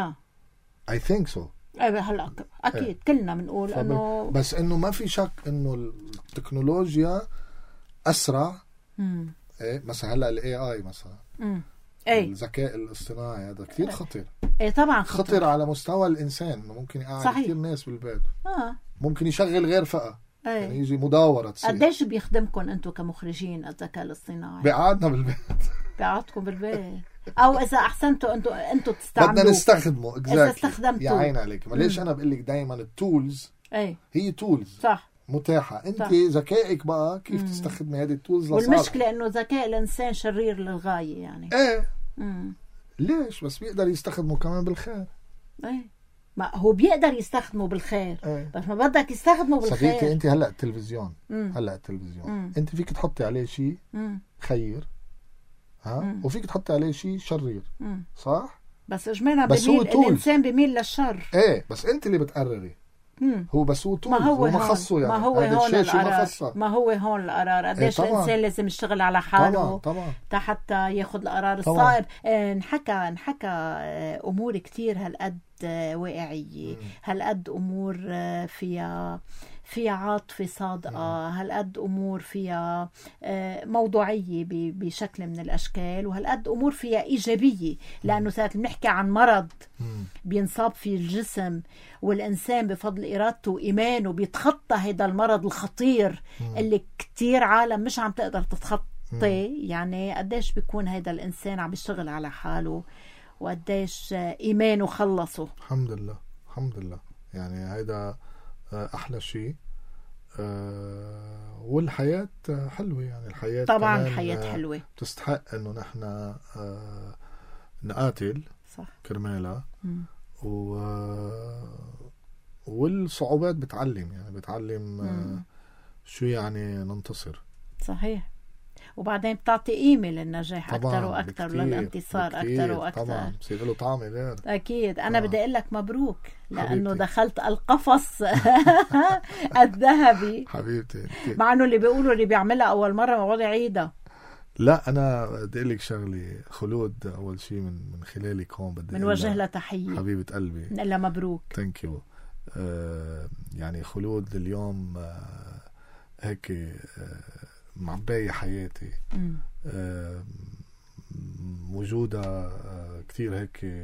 I think so. هلا اكيد كلنا بنقول انه، بس انه ما في شك انه التكنولوجيا اسرع. مثلا هلا الاي اي مثلا، الذكاء الاصطناعي هذا كثير خطر. طبعا خطر على مستوى الانسان، انه ممكن يقعد كثير ناس بالبيت، ممكن يشغل غير فئة. يعني يجي مداورة تصير. قديش بيخدمكم انتم كمخرجين الذكاء الاصطناعي؟ بيقعدنا بالبيت. بيقعدكم بالبيت، او اذا احسنتوا انتم تستعملوه، بدنا نستخدمه. اذا استخدمتوه يا عين عليك. ما ليش انا بقول لك دائما التولز هي تولز صح متاحه، انت ذكائك بقى كيف تستخدمي هذه التولز لصالحك. والمشكله انه ذكاء الانسان شرير للغايه يعني. ليش؟ بس بيقدر يستخدمه كمان بالخير. ما هو بيقدر يستخدمه بالخير. بس ما بدك يستخدمه بالخير. صديقتي انت هلا التلفزيون، انت فيك تحطي عليه شيء خير، وفيك تحطي عليه شيء شرير، صح؟ بس اجمعنا بميل الانسان بميل للشر. بس انت اللي بتقرري. هو بس هو طول، ما هو ما خصه يعني. ما هو هون القرار. ما هو هون القرار. قديش الانسان لازم يشتغل على حاله طبعا. حتى ياخذ القرار الصائب. انحكى امور كتير هالقد واقعيه، هالقد امور فيها عاطفة صادقة، هالقد أمور فيها موضوعية بشكل من الأشكال، وهالقد أمور فيها إيجابية، لأنه ساعة بنحكي عن مرض بينصاب فيه الجسم، والإنسان بفضل إرادته وإيمانه بيتخطى هذا المرض الخطير اللي كتير عالم مش عم تقدر يعني قديش بيكون هيدا الإنسان عم بيشتغل على حاله وقديش إيمانه خلصه. الحمد لله الحمد لله، يعني هيدا أحلى شيء. والحياة حلوة، يعني الحياة طبعا الحياة حلوة، تستحق انه نحن نقاتل صح كرمالها. والصعوبات بتعلم، يعني بتعلم شو يعني ننتصر. صحيح، وبعدين بتعطي قيمة للنجاح أكثر وأكثر، للانتصار أكثر وأكثر، طبعا بصير له طعم غير. أكيد. أنا بدي أقول لك مبروك لأنه دخلت القفص الذهبي حبيبتي. مع أنه اللي بيقولوا اللي بيعملها أول مرة ما بقعد يعيدها. لا أنا بدي أقول لك شغلي، خلود أول شيء من خلالك هون بدي بنوجه لها تحية حبيبة قلبي، نقول لها مبروك. ثانك يو. يعني خلود اليوم هيك معباية حياتي، وجودها كتير هيك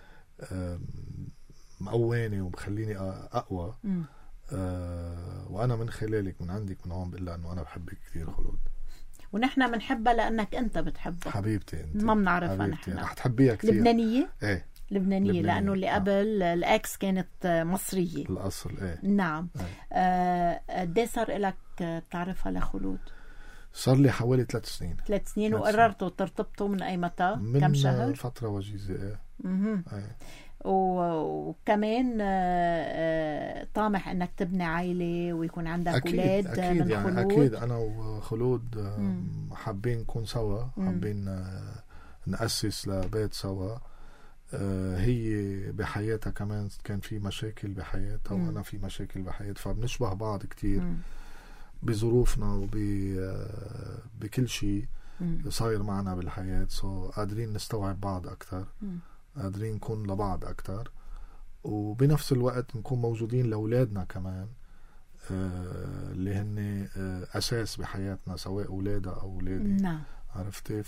مقواني وبخليني أقوى. وأنا من خلالك من عندك من هون بقول أنه أنا بحبك كتير خلود، ونحن بنحبها لأنك أنت بتحبها. حبيبتي أنت ما بنعرفها نحن. رح تحبيها كتير. لبنانية؟ إيه لبنانية لأنه اللي قبل الأكس كانت مصرية الأصل. إيه نعم. قديه صار لك بتعرفها لخلود؟ صار لي حوالي 3 سنين. 3 سنين. وقررتوا ترتبطوا من أي متى؟ كم شهر؟ من فترة وجيزة. إيه. وكمان طامح انك تبني عائلة ويكون عندك اولاد من يعني خلود. اكيد انا وخلود حابين نكون سوا، حابين نأسس لبيت سوا. هي بحياتها كمان كان في مشاكل بحياتها وانا في مشاكل بحياتي، فبنشبه بعض كتير بظروفنا وبكل شيء صاير معنا بالحياة. قادرين نستوعب بعض اكتر، قادرين نكون لبعض أكتر، وبنفس الوقت نكون موجودين لأولادنا كمان، اللي هن أساس بحياتنا سواء أولادها أو أولادي. نعم. عرفتي؟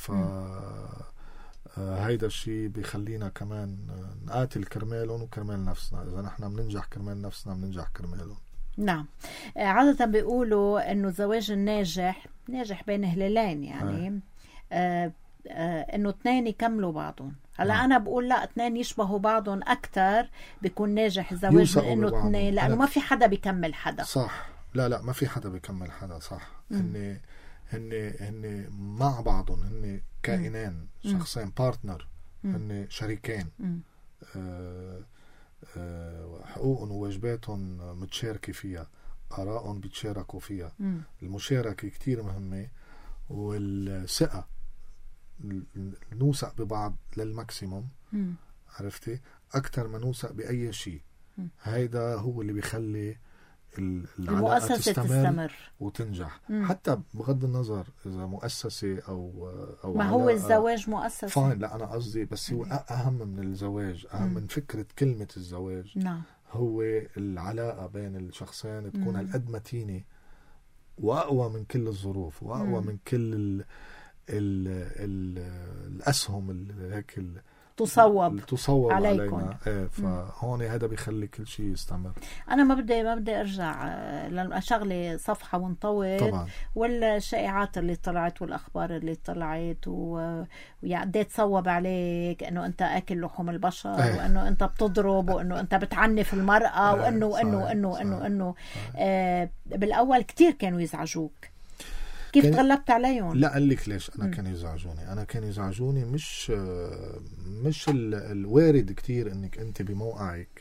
هيدا الشيء بيخلينا كمان نقاتل كرمالهم وكرمال نفسنا. إذا نحن بننجح كرمال نفسنا بننجح كرمالهم. نعم. عادة بيقولوا إنه الزواج الناجح ناجح بين هلالين، يعني إنه 2 يكملوا بعضهم. هلا أنا بقول لا، 2 يشبهوا بعضهم أكتر بيكون ناجح الزواج من إنه 2، لأنه ما في حدا بيكمل حدا. صح. لا ما في حدا بيكمل حدا. صح. هن مع بعضهم، هن كائنان، شخصين، بارتنر، هن شريكين، حقوقهم وواجباتهم متشاركة فيها، آرائهم بيتشاركوا فيها. المشاركة كتير مهمة، والثقة، نوثق ببعض للماكسيموم. عرفتي؟ أكتر ما نوثق بأي شيء. هيدا هو اللي بيخلي العلاقة تستمر وتنجح. حتى بغض النظر إذا مؤسسة أو ما هو الزواج مؤسسة. فاين. لا أنا قصدي بس هو أهم من الزواج، أهم من فكرة كلمة الزواج. نعم. هو العلاقة بين الشخصين تكون هالقد متينة وأقوى من كل الظروف، وأقوى من كل الأسهم اللي هيك تصوب علينا. فهون هذا بيخلي كل شيء يستمر. أنا ما بدي أرجع لشغلة صفحة ونطول طبعا. والشائعات اللي طلعت والأخبار اللي طلعت ويعني تصوب عليك إنه أنت أكل لحوم البشر، وإنه أنت بتضرب، وإنه أنت بتعنف المرأة، وإنه بالأول كتير كانوا يزعجوك. كيف تغلبت عليهم؟ لا قال لك ليش أنا كانوا يزعجوني. أنا كانوا يزعجوني مش الوارد كتير إنك أنت بموقعك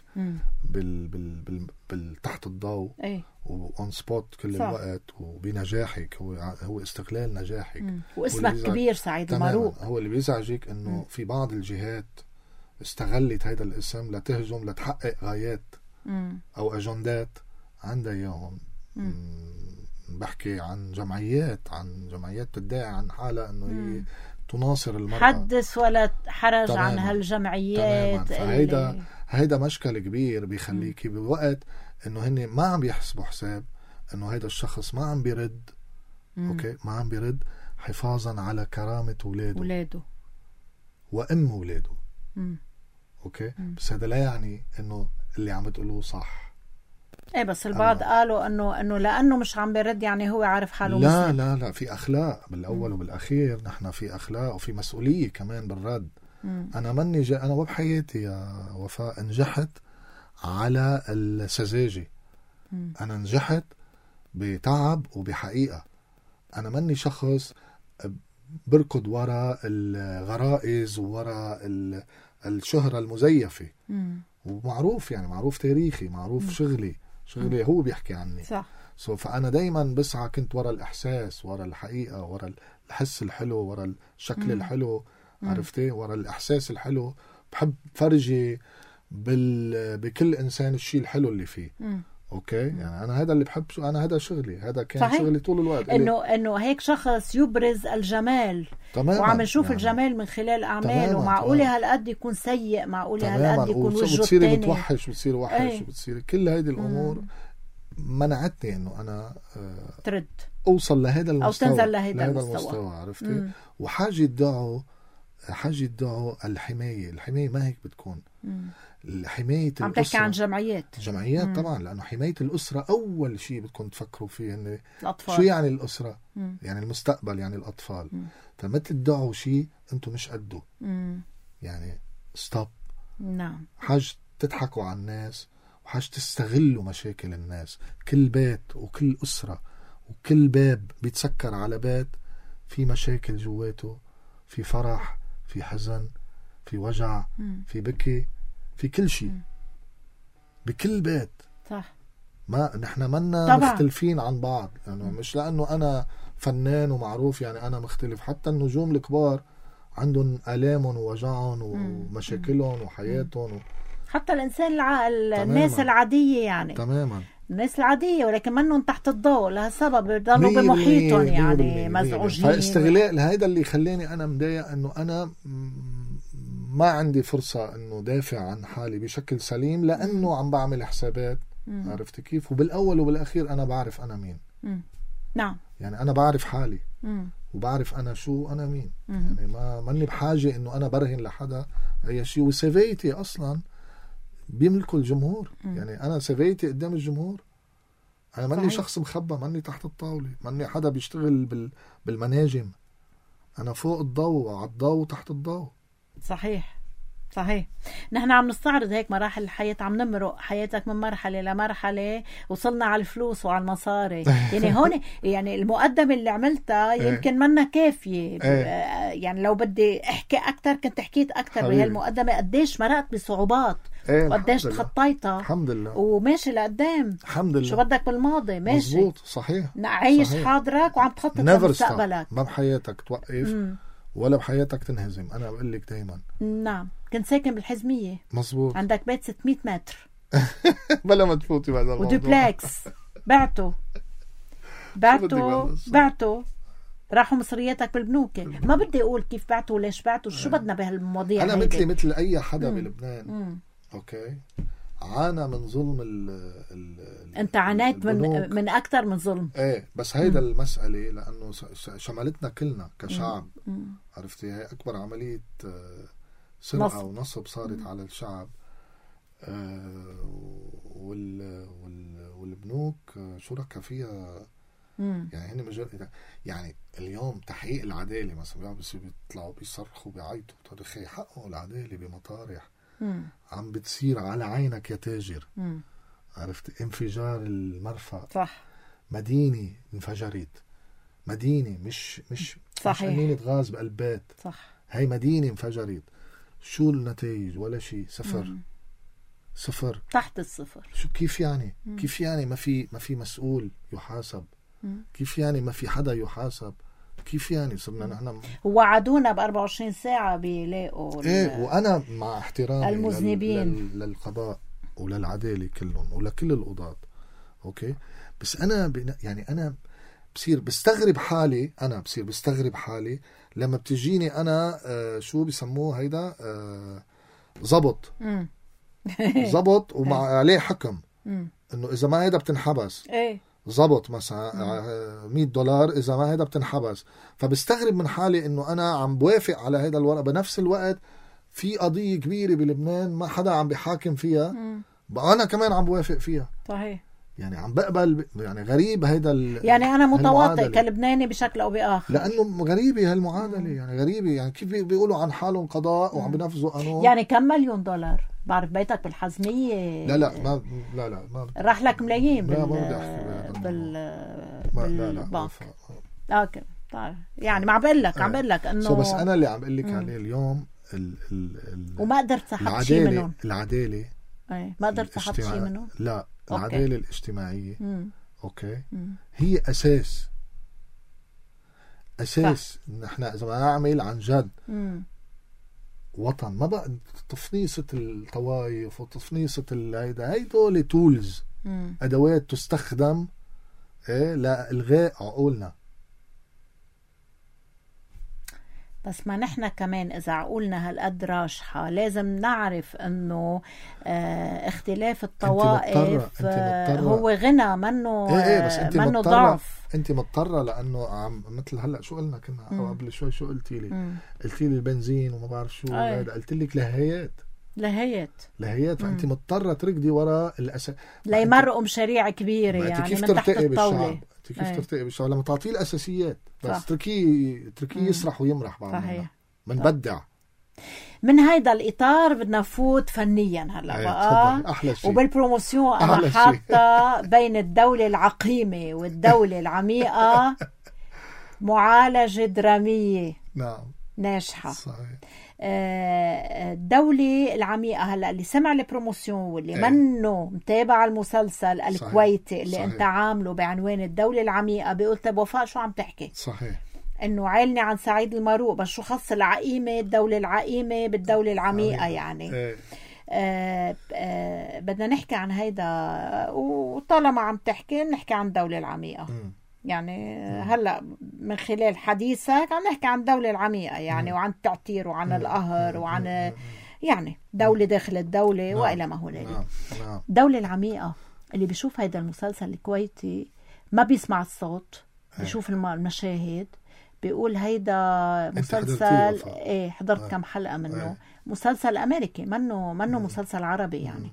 تحت الضوء وأون سبوت كل الوقت وبنجاحك. هو استغلال نجاحك واسمك كبير سعيد المعروف. هو اللي بيزعجك إنه في بعض الجهات استغلت هذا الاسم لتهجم لتحقق غايات أو أجندات عندها إياهم. بحكي عن جمعيات بتدعي عن حالها انه هي تناصر المرأة. حدث ولا حرج عن هالجمعيات. هيدا مشكل كبير بيخليكي بوقت انه هن ما عم بيحسبوا حساب انه هيدا الشخص ما عم بيرد. اوكي، ما عم بيرد حفاظا على كرامة ولاده وام ولاده. اوكي. بس هذا لا يعني انه اللي عم تقولوه صح. ايه بس البعض قالوا انه لانه مش عم بيرد يعني هو عارف حاله لا مسلم. لا لا، في اخلاق بالاول وبالاخير، نحن في اخلاق وفي مسؤوليه كمان بالرد. انا مني انا وبحياتي يا وفاء نجحت على السذاجه. انا نجحت بتعب وبحقيقه. انا مني شخص بركض وراء الغرائز وراء الشهرة المزيفة. ومعروف يعني معروف تاريخي، معروف شغلي هو بيحكي عني. صح. فأنا دايما بسعى كنت وراء الإحساس، وراء الحقيقة، وراء الحس الحلو، وراء الشكل الحلو، عرفتي، وراء الإحساس الحلو. بحب فرجي بكل إنسان الشيء الحلو اللي فيه. اوكي يعني انا هذا اللي بحب، انا هذا شغلي، هذا كان صحيح. شغلي طول الوقت، انه هيك شخص يبرز الجمال تماما، وعم نشوف يعني الجمال من خلال اعماله. ومعقوله هالقد يكون سيء، معقوله هالقد يكون وجهه بتصيري بتوحش، بتصير وحش، بتصير كل هيدي الامور منعتني انه انا ترد اوصل لهذا المستوى او تنزل لهذا المستوى. عرفتي. وحاجه يدعوا الحمايه ما هيك بتكون. حماية الأسرة. عم تحكي عن جمعيات طبعا، لأنه حماية الأسرة أول شيء بدكم تفكروا فيه إن الأطفال. شو يعني الأسرة؟ يعني المستقبل، يعني الأطفال. فما تدعوا شيء أنتم مش قده. يعني ستوب. نعم. حاجة تضحكوا على الناس، وحاجة تستغلوا مشاكل الناس. كل بيت وكل أسرة وكل باب بيتسكر على بيت في مشاكل جواته، في فرح، في حزن، في وجع، في بكي، في كل شيء، بكل بيت. صح. ما نحن منا مختلفين عن بعض يعني. مش لأنه أنا فنان ومعروف يعني أنا مختلف. حتى النجوم الكبار عندهم آلامهم ووجعهم ومشاكلهم وحياتهم حتى الإنسان الناس العادية يعني. تماما. الناس العادية، ولكن منهم تحت الضوء لهالسبب بضلوا بمحيطهم يعني مزعوجين. فاستغلال هذا اللي خلاني أنا مضايق، إنه أنا ما عندي فرصة إنه دافع عن حالي بشكل سليم، لأنه عم بعمل حسابات. عرفت كيف؟ وبالأول وبالأخير أنا بعرف أنا مين. نعم. يعني أنا بعرف حالي وبعرف أنا شو أنا مين. يعني ماني بحاجة إنه أنا برهن لحدا أي شيء. وسيفيتي أصلا بيملكوا الجمهور. يعني أنا سيفيتي قدام الجمهور. أنا ماني شخص مخبى، ماني تحت الطاولة، ماني حدا بيشتغل بالمناجم. أنا فوق الضوء، على الضوء، تحت الضوء. صحيح. نحن عم نستعرض هيك مراحل الحياة، عم نمرق حياتك من مرحلة لمرحلة، وصلنا على الفلوس وعلى المصاري. يعني هون يعني المقدمة اللي عملتها يمكن منا كافية. يعني لو بدي احكي اكتر كنت حكيت اكتر بهالمقدمة. قديش مرقت بصعوبات وقديش تخطيتها الحمد لله، وماشي لقدام الحمد لله. شو بدك بالماضي ماشي مزبوط. صحيح. عايش حاضرك وعم تخطط لمستقبلك. ما بحياتك توقف ولا بحياتك تنهزم. أنا بقول لك دايما. نعم. كنت ساكن بالحزمية. مظبوط. عندك بيت 600 متر بلا ما تفوتي بهذا الموضوع. ودوبلاكس بعته راحوا مصرياتك بالبنوك. ما بدي أقول كيف بعته وليش بعته، شو بدنا بهالمواضيع. أنا مثل أي حدا بلبنان. أوكي، عانى من ظلم انت عانيت من اكثر من ظلم. ايه، بس هيدا المسألة لانه شملتنا كلنا كشعب. عرفتي، هي اكبر عملية سرقة ونصب صارت على الشعب. والبنوك شركة فيها. يعني هن يعني اليوم تحقيق العدالة مثلا بيطلعوا بيصرخوا بيعيطوا تاريخي حقه العدالة بمطارح عم بتصير على عينك يا تاجر. عرفت، انفجار المرفأ. صح. مدينة انفجرت، مدينة مش أنينة غاز بقلب بيت. صح. هاي مدينة انفجرت. شو النتائج؟ ولا شيء. صفر تحت الصفر. شو كيف يعني؟ كيف يعني ما في مسؤول يحاسب؟ كيف يعني ما في حدا يحاسب؟ كيف يعني صرنا نحن وعدونا ب24 ساعة بيلاقوا وأنا مع احترامي المذنبين للقضاء وللعدالة كلهم ولكل القضاة. أوكي، بس أنا يعني أنا بصير بستغرب حالي لما بتجيني أنا شو بيسموه هيدا ضبط ومع عليه حكم إنه إذا ما هيدا بتنحبس. ضبط مثلا $100 إذا ما هيدا بتنحبس. فبستغرب من حالي إنه أنا عم بوافق على هيدا الورقة. بنفس الوقت في قضية كبيرة بلبنان ما حدا عم بيحاكم فيها، بقى أنا كمان عم بوافق فيها. صحيح. يعني عم بقبل، يعني غريب هيدا يعني أنا متواطئ كلبناني بشكل أو بآخر، لأنه غريبة هالمعادلة. يعني غريبة، يعني كيف بيقولوا عن حالهم قضاء وعم بينفذوا قانون. يعني كم مليون دولار؟ بعرف بيتك بالحزمية. ما راح لك ملايين لا ما بدي أحكي بالبنك. اوكي طيب، يعني ما عم بقول لك انه بس انا اللي عم بقول لك عليه اليوم وما قدرت سحبت شيء منهم. العداله ما قدرت سحبت شيء منهم. لا، العداله الاجتماعيه اوكي هي اساس نحن اذا بدنا نعمل عن جد وطن. ما بقى تفنيصة الطوائف وتفنيصة هيدول تولز، ادوات تستخدم لإلغاء عقولنا. بس ما نحن كمان إذا عقولنا هالقد راشحة لازم نعرف أنه اختلاف الطوائف هو غنى، منه ضعف. أنت مضطرة لأنه مثل هلأ شو قلنا كنا قبل شوي، شو قلتي لي البنزين وما بعرف شو قلت لك لهيات فأنت مضطرة تركضي وراء ليمرقوا مشاريع كبيرة. يعني كيف من تحت الطاولة انت كيف ترتقي بالشعب لما تعطيه الأساسيات بس تركيه يسرح ويمرح بعض. منبدع. من هيدا الإطار بدنا نفوت فنيا هلا بقى. أحلى شيء. وبالبروموسيون أنا حاطة بين الدولة العقيمة والدولة العميقة معالجة درامية ناجحة. صحيح. الدولة العميقة هلا اللي سمع البروموسيون واللي منه متابع المسلسل الكويتي اللي انت عامله بعنوان الدولة العميقة بيقول طيب وفاء شو عم تحكي؟ صحيح. انه عيلني عن سعيد الماروق، بس شو خص العقيمة الدولة العقيمة بالدولة العميقة؟ يعني بدنا نحكي عن هيدا، وطالما عم تحكي نحكي عن الدولة العميقة. يعني هلأ من خلال حديثك عم نحكي عن الدولة العميقة يعني وعن التعتير وعن القهر وعن يعني دولة داخل الدولة وإلى ما هنالك. الدولة العميقة اللي بيشوف هيدا المسلسل الكويتي ما بيسمع الصوت، بيشوف المشاهد، بيقول هيدا مسلسل حضرت كم حلقة منه. مسلسل أمريكي، منه مسلسل عربي يعني.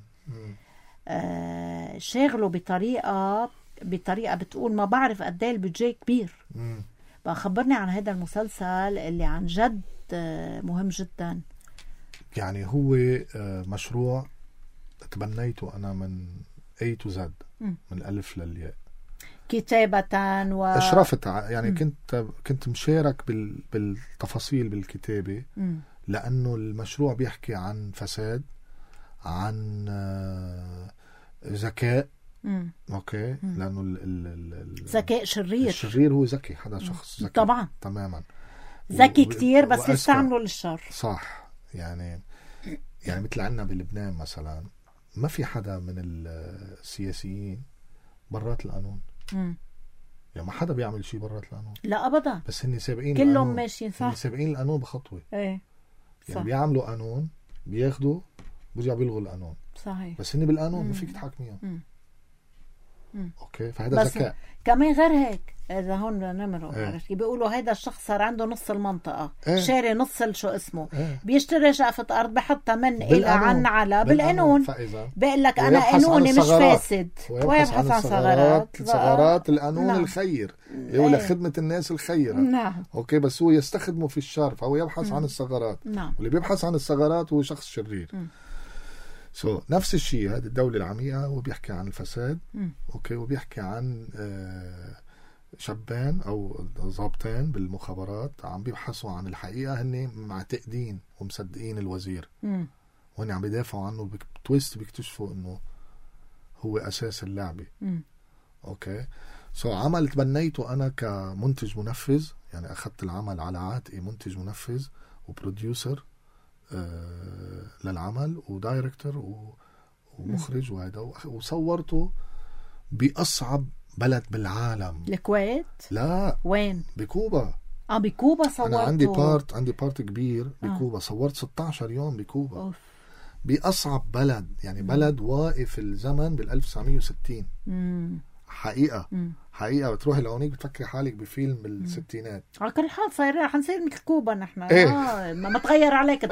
شاغله بطريقة بتقول ما بعرف قد ايه البودجيه كبير. بقى خبرني عن هذا المسلسل اللي عن جد مهم جدا. يعني هو مشروع تبنيته أنا من A to Z، من الألف للياء، كتابة أشرفت يعني كنت مشارك بالتفاصيل بالكتابة، لأنه المشروع بيحكي عن فساد، عن ذكاء. اوكي لانه ذكاء شرير. الشرير هو ذكي، هذا شخص ذكي طبعا تماما، ذكي كتير بس يستعملوا للشر. صح. يعني مثل عنا بلبنان مثلا ما في حدا من السياسيين برات القانون. يعني ما حدا بيعمل شيء برات القانون، لا ابدا، بس هن سابقين كلهم ماشيين صح، هن سابقين القانون بخطوه. يعني بيعملوا قانون، بياخدوا بيرجعوا بيلغوا القانون. صحيح. بس هن بالقانون ما فيك تحاكميهم. اوكي فهذا ذكاء. كمان غير هيك اذا هون نمروا بيقولوا هيدا الشخص صار عنده نص المنطقه، شاري نص شو اسمه، بيشتري شقفة ارض بحطها من الى عن على بالقانون. بيقول لك انا قانوني مش فاسد، ويبحث عن ثغرات القانون. الخير اللي هو لخدمه الناس الخيره. اوكي بس هو يستخدمه في الشر، فهو يبحث عن الثغرات. واللي بيبحث عن الثغرات هو شخص شرير. نفس الشيء هذه الدولة العميقة، وبيحكي عن الفساد. اوكي وبيحكي عن شابين او ضابطين بالمخابرات عم بيبحثوا عن الحقيقة، هن معتقدين ومصدقين الوزير، وهن عم بيدافعوا عنه. بتويست بيكتشفوا انه هو اساس اللعبة. اوكي عمل تبنيته انا كمنتج منفذ، يعني اخذت العمل على عاتقي، منتج منفذ وبروديوسر للعمل ودايركتور ومخرج وهذا، وصورته بأصعب بلد بالعالم. الكويت؟ لا، وين؟ بكوبا. بكوبا صورته. أنا عندي بارت كبير بكوبا. صورت 16 يوم بكوبا. بأصعب بلد، يعني بلد واقف الزمن بال1960. حقيقة حقيقة بتروح لهونيك بتفكري حالك بفيلم بالستينات. على كل حال صاير حنصير مثل كوبا نحن. ما تغير عليك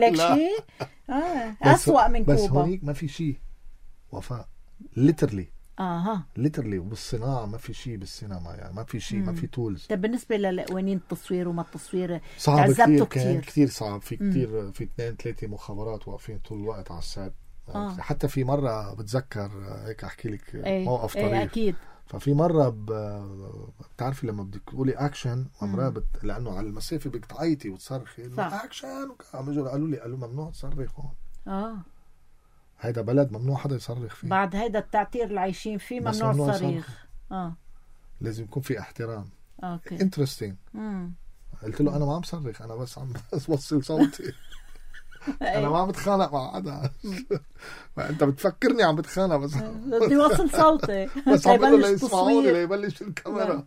شيء. أسوأ من كوبا. بس هونيك ما في شيء وفاء، literally ليترلي. وبالصناعة ما في شيء بالسينما، يعني ما في شيء، ما في تولز. طيب بالنسبة لقوانين التصوير وما التصوير صعب كتير، كان كتير صعب. في كتير، في 2-3 مخابرات واقفين طول الوقت على السات. حتى في مرة بتذكر هيك أحكي لك موقف طريف. أكيد. ففي مرة بتعرفي لما بدك تقولي أكشن ومرة لأنه على المسافة بدك تعيطي وتصرخي أكشن، قالوا لي ممنوع تصرخ هون. هيدا بلد ممنوع حدا يصرخ فيه. بعد هيدا التعتير اللي عايشين فيه ممنوع الصريخ. لازم يكون في احترام. اوكي. انترستينج. قلت له انا ما عم صرخ، انا بس عم بوصل صوتي. انا ما عم بتخانق مع حدا. ما انت بتفكرني عم بتخانق، بس بدي اوصل صوتي. بس عم بقول له ليسمعوني ليبلش الكاميرا.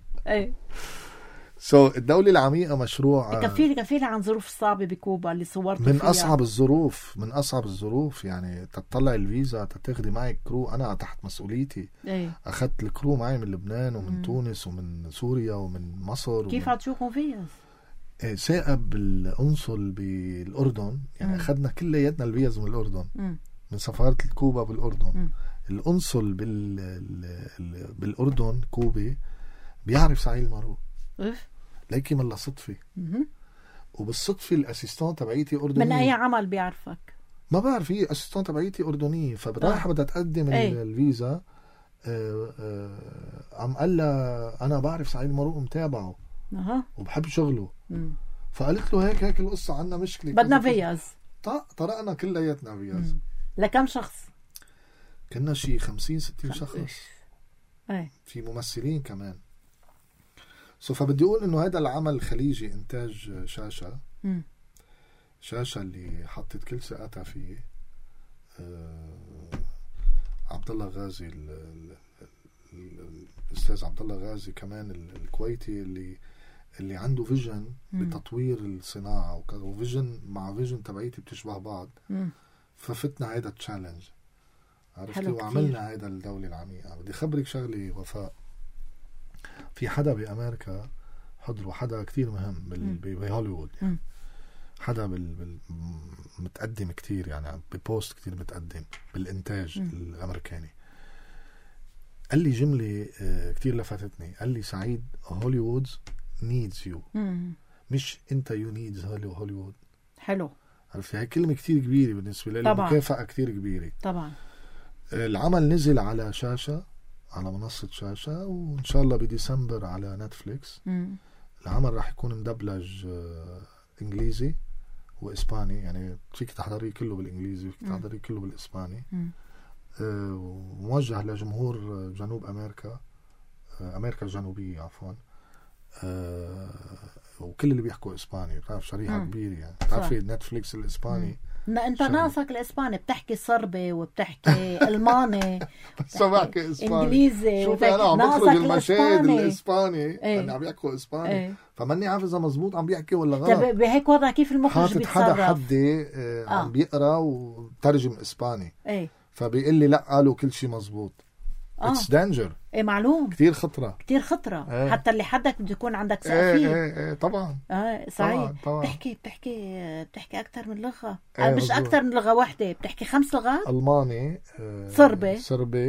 الدولة العميقة مشروع. كفيلي عن ظروف الصعبة بكوبا اللي صورت من فيها. من أصعب الظروف يعني. تطلع الفيزا تاخدي معي كرو، أنا تحت مسؤوليتي. أخذت الكرو معي من لبنان ومن تونس ومن سوريا ومن مصر. كيف عتشوفوا فيها؟ سائب القنصل بالأردن، يعني أخذنا كلياتنا الفيز من الأردن. من سفارة الكوبا بالأردن. القنصل بالأردن كوبي بيعرف سعيد الماروق. ليكي من صدفة. وبالصدفة الاسيستان تبعيتي أردنية. من أي عمل بيعرفك؟ ما بعرف، هي اسيستان تبعيتي أردنية. فرايحة بدها تقدم الفيزا. عم قال لها أنا بعرف سعيد الماروق متابعه وبحب شغله. فقالت له هيك القصة، عنا مشكلة، بدنا فيز. طرقنا كلياتنا فيز. لكم شخص؟ كنا شي 50-60 شخص. في ممثلين كمان. فبدي أقول إنه هذا العمل الخليجي إنتاج شاشة. شاشة اللي حطت كل ثقتها فيه عبد الله غازي، الأستاذ عبد الله غازي كمان الكويتي، اللي عنده فيجن بتطوير الصناعة، وفيجن مع فيجن تبعيتي بتشبه بعض. ففتنا هذا التشالنج، عرفتي، وعملنا هذا الدولة العميقة. بدي خبرك شغلي وفاء، في حدا بأمريكا حضروا، حدا كتير مهم بهوليوود، يعني حدا متقدم كتير، يعني ببوست كتير متقدم بالإنتاج الأمريكاني. قال لي جملة كتير لفتتني. قال لي سعيد، هوليوود needs you، مش انت you needs هوليوود. حلو. عرفتي، هاي كلمة كتير كبيرة بالنسبة لي، مكافأة كتير كبيرة. طبعا. العمل نزل على شاشة، على منصة شاشة، وإن شاء الله بديسمبر على نتفليكس. العمل راح يكون مدبلج إنجليزي وإسباني، يعني فيك تحضريه كله بالإنجليزي وفيك تحضريه كله بالإسباني. موجه لجمهور جنوب أمريكا الجنوبية عفوا. وكل اللي بيحكوا إسباني، بتعرف شريحة كبيرة يعني. بتعرفي نتفليكس الإسباني. انت ناقصك الاسباني، بتحكي صربي وبتحكي الماني بس بحكي اسباني انجليزي. شوفي انا عم بخرج المشاهد الاسباني اللي عم يحكوا اسباني فماني حافظها مزبوط عم بيحكي ولا غلط. طيب بهيك وضع كيف المخرج بيتصرف؟ حدا حدي عم بيقرا وترجم اسباني فبيقول لي لا قالوا كل شيء مزبوط. It's danger. معلوم. كتير خطرة. حتى اللي حدك بده يكون عندك ثقافة. طبعا. صحيح. طبعا. بتحكي أكثر من لغة. مش أكثر من لغة واحدة، بتحكي 5 لغات. ألماني، صربي،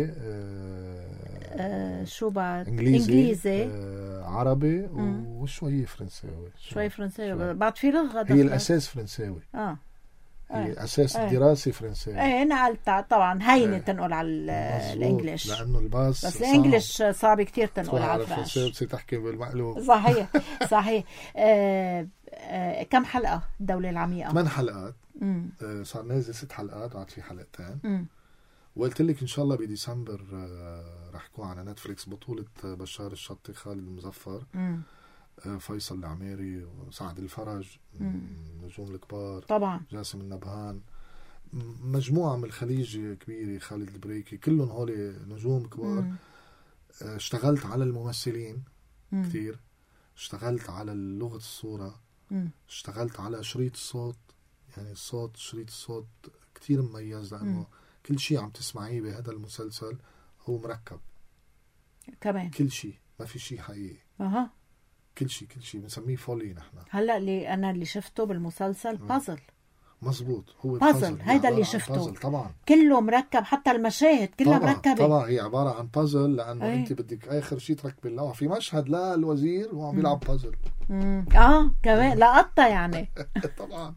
شو بعد؟ إنجليزي، عربي، وشوية فرنساوي. بعد في لغة هي الأساس فرنساوي. هي أساس الدراسة فرنساوي. نقلتها طبعا هينة تنقل على الإنجليش، لأنه الباص بس الإنجليش صعب كتير تنقل على الفرنساوي. بتصير تحكي بالمقلوب. صحيح. كم حلقة الدولة العميقة؟ 8 حلقات. صار نازل 6 حلقات وعاد في حلقتين. وقلت لك إن شاء الله بديسمبر رح يكون على نتفليكس. بطولة بشار الشطي، خالد المظفر، فيصل العميري، وسعد الفرج، نجوم الكبار طبعا، جاسم النبهان، مجموعة من الخليج كبيرة، خالد البريكي، كلهم هولي نجوم كبار. اشتغلت على الممثلين كتير، اشتغلت على لغة الصورة، اشتغلت على شريط الصوت. يعني شريط الصوت كتير مميز، لأنه كل شيء عم تسمعيه بهذا المسلسل هو مركب كمان. كل شيء، ما في شيء حقيقي. كل شيء بنسميه فولي نحن. هلا اللي شفته بالمسلسل مزبوط. هو بازل، هيدا اللي شفته. بازل طبعا، كله مركب، حتى المشاهد كلها طبعا مركبة. طبعا هي عبارة عن بازل، لأنه أنت بدك آخر شيء تركبي اللوحة. في مشهد لا الوزير وعم بيلعب بازل. كمان لقطة يعني. طبعا.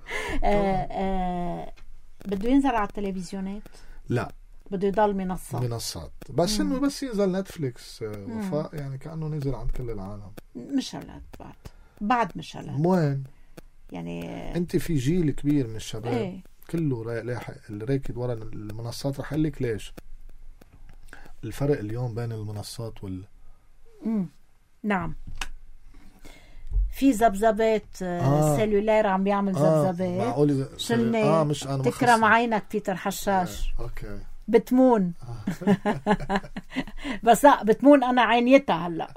بده ينزل على التلفزيونات؟ لا، بده يضل منصات. بس انه بس ينزل نتفليكس وفاء، يعني كأنه نزل عند كل العالم. مش هلأ بعد مش هلأ. وين يعني انت في جيل كبير من الشباب كله لاحق اللي راكد ورا المنصات. رح لك ليش الفرق اليوم بين المنصات نعم، في ذبذبات سيلولار عم بيعمل ذبذبات. معقول شلني مش انا تكرم عينك بيتر حشاش. اوكي بتمون. بس لا، بتمون انا عينيتها هلا.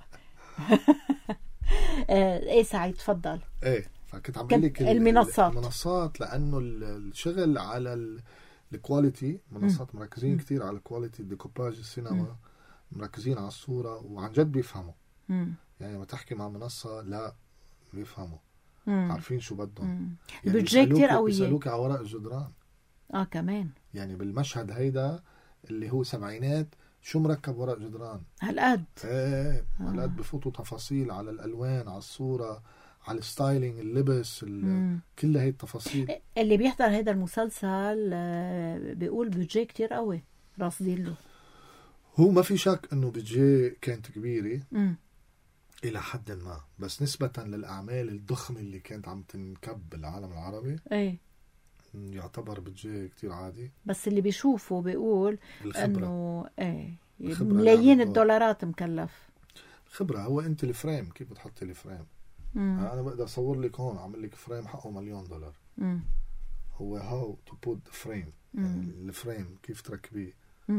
ايه سعيد تفضل. ايه، فكنت عم بقول لك المنصات لانه الشغل على الكواليتي. منصات مركزين كتير على الكواليتي، الديكوباج، السينما، مركزين على الصورة وعن جد بيفهموا. يعني ما تحكي مع منصة لا بيفهموا، عارفين شو بدهم. يعني كتير قوية. بيسألوك على ورق الجدران. كمان يعني بالمشهد هيدا اللي هو سبعينات، شو مركب ورق جدران هالقد. هالقد بفوتوا تفاصيل على الألوان، على الصورة، على الستايلينج، اللبس، كل هاي التفاصيل. اللي بيحضر هيدا المسلسل بيقول بيجي كتير قوي راصدين له. هو ما في شك انه بيجي كانت كبيرة الى حد ما، بس نسبة للأعمال الضخمة اللي كانت عم تنكب بالعالم العربي يعتبر بيجي كتير عادي. بس اللي بيشوفه بيقول انه ملايين الدولارات مكلف. الخبرة، هو انت الفريم كيف بتحطي الفريم. انا بقدر اصور لك هون، اعمل لك فريم حقه $1,000,000. هو هاو تو بوت فريم، الفريم كيف تركبيه،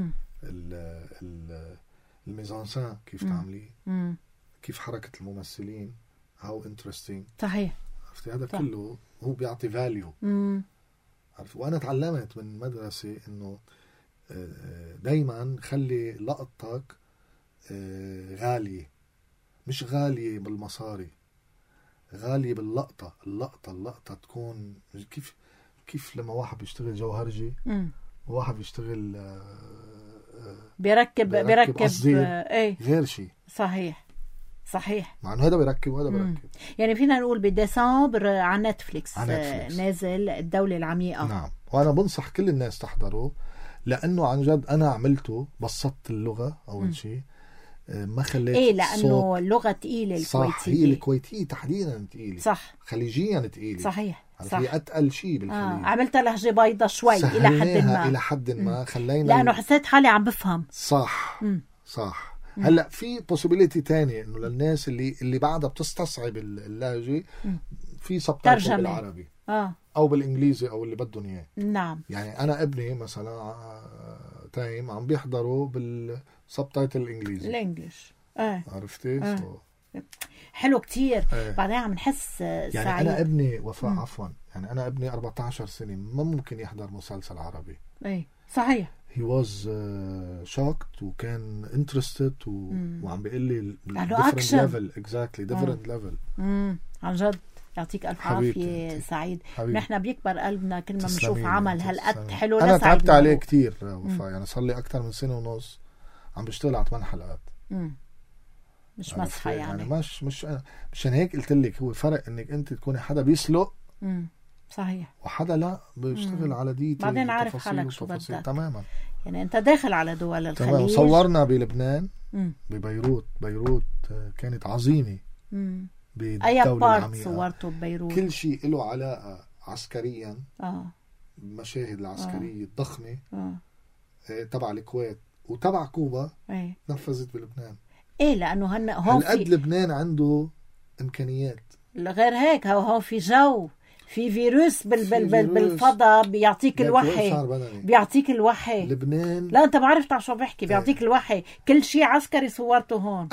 الميزانسان كيف تعمليه، كيف حركة الممثلين، هاو انترستينج. صحيح. عرفتي هذا كله هو بيعطي فاليو. عرفت. وانا تعلمت من مدرسة انه دايما خلي لقطتك غالية، مش غالية بالمصاري، غالية باللقطة. اللقطة تكون كيف لما واحد بيشتغل جوهرجي وواحد بيشتغل بيركب غير شيء. صحيح. مع انه هذا بيركب وهذا بيركب. يعني فينا نقول بديسمبر على نتفليكس نازل الدولة العميقة. نعم، وانا بنصح كل الناس تحضره، لانه عن جد انا عملته، بسطت اللغة اول شيء، ما خليت لانه اللغة تقيلة الكويتية. صح، هي الكويتية تحديدا تقيلة. صح، خليجيا تقيلة. صحيح. هي اتقل شيء بالخليج. عملت لهجة بيضة شوي الى حد ما خلينا، لانه حسيت حالي عم بفهم. صح. هلا في possibility تانية انه للناس اللي بعدها بتستصعب اللهجة، في سبتايتل بالعربي او بالانجليزي او اللي بدهم اياه. نعم. يعني انا ابني مثلا تايم عم بيحضروا بالسبتايتل الانجليزي. عرفتي؟ حلو كتير. بعدين عم نحس يعني سعيد. انا ابني وفاء عفوا، يعني انا ابني 14 سنة ما ممكن يحضر مسلسل عربي. صحيح. he was shocked وكان interested وعم بيقول لي different level. exactly different level. عن جد يعطيك ألف عافية سعيد. نحن بيكبر قلبنا كل ما بنشوف عمل هالقد حلو. أنا تعبت عليه كتير وفاء، يعني صار لي أكتر من 1.5 سنة عم بشتغل على 8 حلقات. مش مسحة يعني مشان هيك قلت لك هو فرق انك انت تكوني حدا بيسلق صحيح وحدا لا بيشتغل على ديتيل، بعدين عارف حالك شو بدك. تماما. يعني انت داخل على دول الخليج. تمام. صورنا بلبنان ببيروت كانت عظيمة. اي بارت صورته ببيروت؟ كل شيء له علاقة عسكريا. المشاهد العسكرية الضخمة تبع الكويت وتبع كوبا نفذت بلبنان. لأنه هون هالقد لبنان عنده إمكانيات. غير هيك هو في جو، في فيروس بالفضاء بيعطيك الوحي. لبنان لا انت ما عرفت على شو بحكي. بيعطيك الوحي. كل شيء عسكري صورته هون.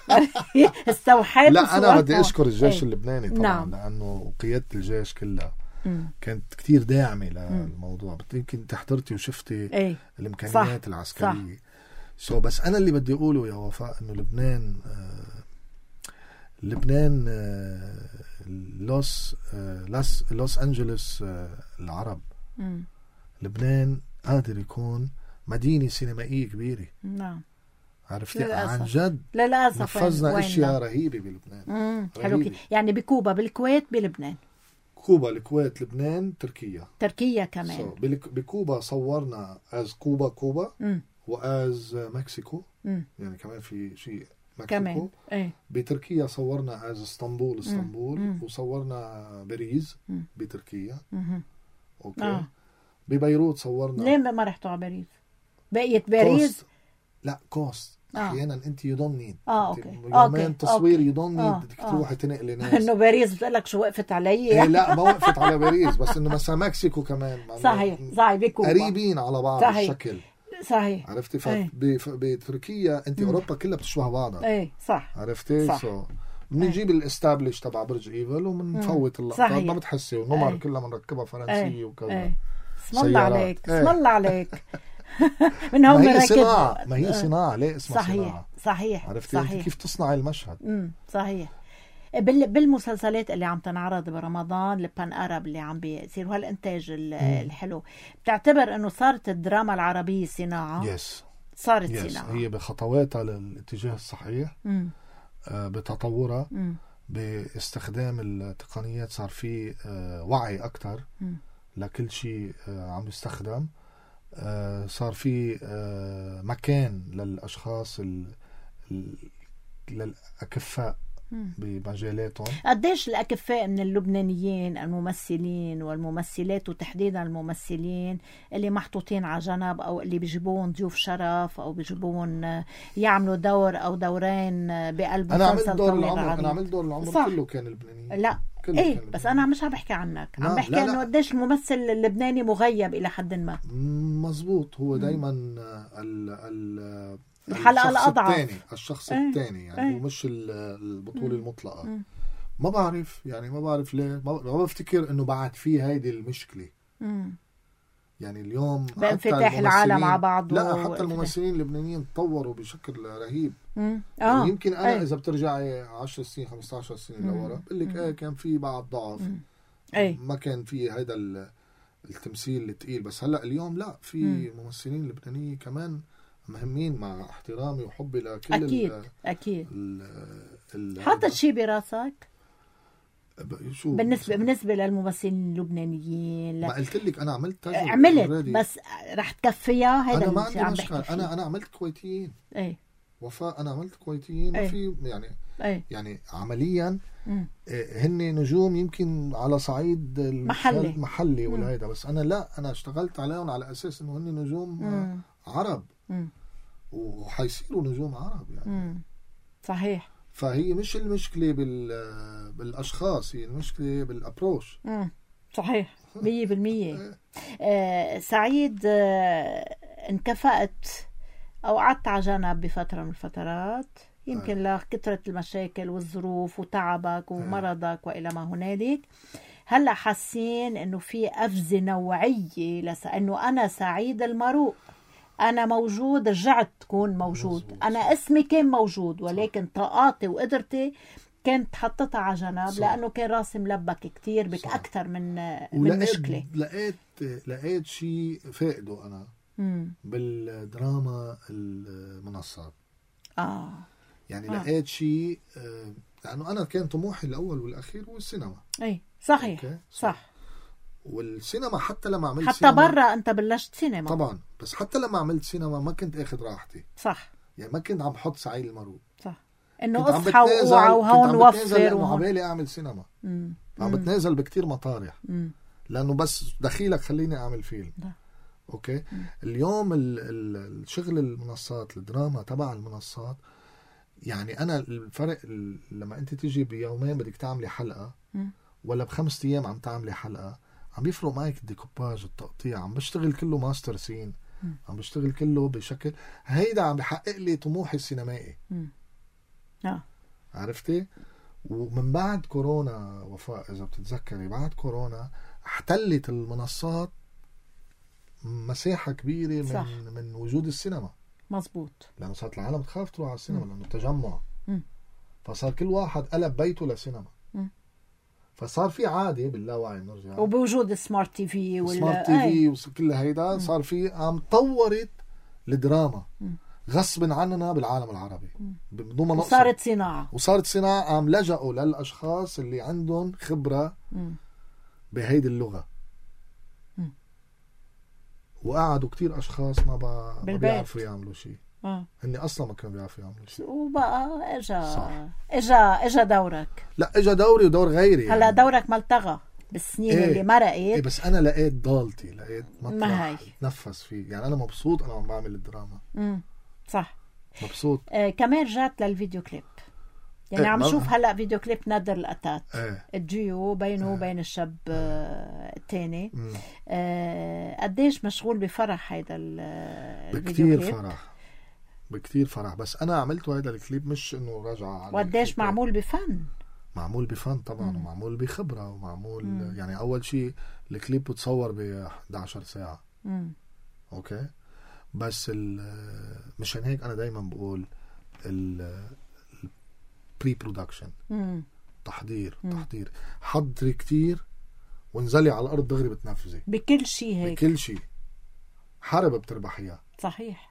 استوحيت. لا انا بدي اشكر الجيش اللبناني طبعا. نعم. لانه قيادة الجيش كلها كانت كتير داعمة للموضوع. يمكن تحضرتي وشفتي الامكانيات العسكرية. بس انا اللي بدي اقوله يا وفاء انه لبنان لوس أنجلوس العرب. لبنان قادر يكون مدينة سينمائية كبيرة. نعم. عرفتي عن جد للأسف نفذنا اشياء رهيبة بلبنان. حلو. يعني بكوبا، بالكويت، بلبنان. كوبا، الكويت، لبنان، تركيا كمان. بكوبا صورنا از كوبا واز مكسيكو. يعني كمان في شيء مكسيكو كمان. بتركيا صورنا از اسطنبول وصورنا باريس بتركيا. اوكي. ببيروت صورنا. ليه ما رحتوا على باريس؟ بقيت باريس لا كوست. احيانا انت يو دونت نيد يومين تصوير يو دونت نيد بدك تروحي تنقلي ناس. انه باريس بتقول لك شو وقفت علي. إيه لا ما وقفت على باريس، بس انه مثلا مكسيكو كمان صحيح بكوبا قريبين على بعض الشكل. صحيح. عرفتي بتركيا انت اوروبا كلها بتشبه بعضها. صح. عرفتي بنجيب الاستابليش تبع برج ايفل وبنفوت اللقطات ما بتحسي، ونمر كلها بنركبها فرنسيه وكذا. اسم الله عليك اسم الله عليك. من هم ما هي صناعة. ليه اسمها صناعة؟ صحيح. عرفتي كيف تصنع المشهد. صحيح. بالمسلسلات اللي عم تنعرض برمضان، البان أرب اللي عم بيصير وهالإنتاج الحلو، بتعتبر إنه صارت الدراما العربية صناعة؟ صارت صناعة. هي بخطواتها للاتجاه الصحيح. بتطورها. باستخدام التقنيات صار في وعي أكتر لكل شيء عم يستخدم. صار في مكان للأشخاص للأكفاء بمجالاتهم. قديش الأكفاء من اللبنانيين الممثلين والممثلات، وتحديدا الممثلين اللي محطوطين على جنب أو اللي بيجيبون ضيوف شرف أو بيجيبون يعملوا دور أو دورين بقلب مسلسل طويل عريض؟ أنا عملت دور العمر كله كان لبناني. لا بس أنا مش عم بحكي عنك، عم بحكي انه قديش الممثل اللبناني مغيب الى حد ما. مزبوط. هو دايما الحلقة الأضعف، الشخص الثاني يعني هو مش البطولة المطلقة. ما بعرف ليه ما بفتكر انه بعد فيه هيدي المشكلة. يعني اليوم بانفتاح العالم على بعض. لا حتى الممثلين اللبنانيين تطوروا بشكل رهيب. يعني يمكن انا اذا بترجعي 10 سنين 15 سنين لورا بقول لك كان في بعض ضعف. ما كان في هذا التمثيل الثقيل. بس هلا اليوم لا، في ممثلين لبنانيين كمان مهمين، مع احترامي وحبي لكل اكيد حاطط شيء براسك شو بالنسبة للممثلين اللبنانيين؟ ما قلت لك انا عملت بس رح تكفيها. هذا انا ما عندي مشكلة. انا عملت كويتيين. وفاء انا عملت كويتيين. ما في يعني عمليا هن نجوم يمكن على صعيد محلي ولا هيدا. بس انا انا اشتغلت عليهم على اساس انه هن نجوم عرب وحيصيروا نجوم عرب يعني. صحيح. فهي مش المشكلة بالأشخاص، هي المشكلة بالأبروش. صحيح 100%. سعيد، انكفأت أو قعدت على جنب بفترة من الفترات، يمكن لكثرة المشاكل والظروف وتعبك ومرضك وإلى ما هنالك. هلأ حاسين إنه في قفزة نوعية إنه أنا سعيد المروء، أنا موجود، رجعت تكون موجود. مزبوط. أنا اسمي كان موجود، ولكن طاقاتي وقدرتي كانت حطتها على جنب. لأنه كان راسي ملبك كتير بك أكتر من مشكلة. لقيت شيء فائده أنا بالدراما المنصات. يعني لقيت شيء، لأنه أنا كان طموحي الأول والأخير هو السينما. صحيح. صح. والسينما حتى لما عملت حتى برا انت بلشت سينما طبعا، بس حتى لما عملت سينما ما كنت اخذ راحتي. صح. يعني ما كنت عم بحط سعيد المروء. صح. انه اصحى واوعى وهون وفر وعبالي اعمل سينما. عم بتنازل بكتير مطارح لانه بس دخيلك خليني اعمل فيلم. اوكي. اليوم الشغل المنصات، الدراما تبع المنصات، يعني انا الفرق لما انت تيجي بيومين بدك تعملي حلقة ولا ب5 أيام عم تعملي حلقة، عم بيفرق معك الديكوباج، التقطيع. عم بشتغل كله ماستر سين، عم بشتغل كله بشكل هيدا عم بحقق لي طموحي السينمائي. عرفتي؟ ومن بعد كورونا، وفاء إذا بتتذكري، بعد كورونا احتلت المنصات مساحة كبيرة من وجود السينما. مزبوط. لأنه صارت العالم تخاف تروح على السينما لأنه التجمع. فصار كل واحد قلب بيته لسينما. فصار في عادة باللاوعي نرجع وبوجود سمارت تي في سمارت تي في وكل هيدا صار في عم طورت الدراما غصب عننا بالعالم العربي بدون ما نقصد. وصارت صناعة عم لجأوا للأشخاص اللي عندهم خبرة بهيدي اللغة. وقعدوا كتير أشخاص ما بيعرفوا يعملوا شيء. هني أصلا ما كانوا بيعرفوا يعملوا شيء. وبقى إجا دورك. لا إجا دوري ودور غيري. هلا دورك ملتغى بالسنين اللي مرقت. بس أنا لقيت ضالتي، لقيت مطرح نفس فيه. يعني أنا مبسوط أنا عم بعمل الدراما. صح. مبسوط. كمان رجعت للفيديو كليب. يعني عم شوف هلا فيديو كليب نادر القتات. الديو بينه وبين الشاب الثاني. قديش مشغول بفرح هيدا الفيديو كليب؟ بكتير فرح. بس انا عملته هيدا الكليب مش انه راجع. وقديش معمول بفن؟ معمول بفن طبعا. ومعمول بخبرة ومعمول يعني اول شيء الكليب بتصور ب 11 ساعة. اوكي. بس مشان هيك انا دايما بقول بري برودكشن، تحضير حضري كتير وانزلي على الارض دغري بتنفذي بكل شيء. هيك بكل شيء حرب بتربحيها. صحيح.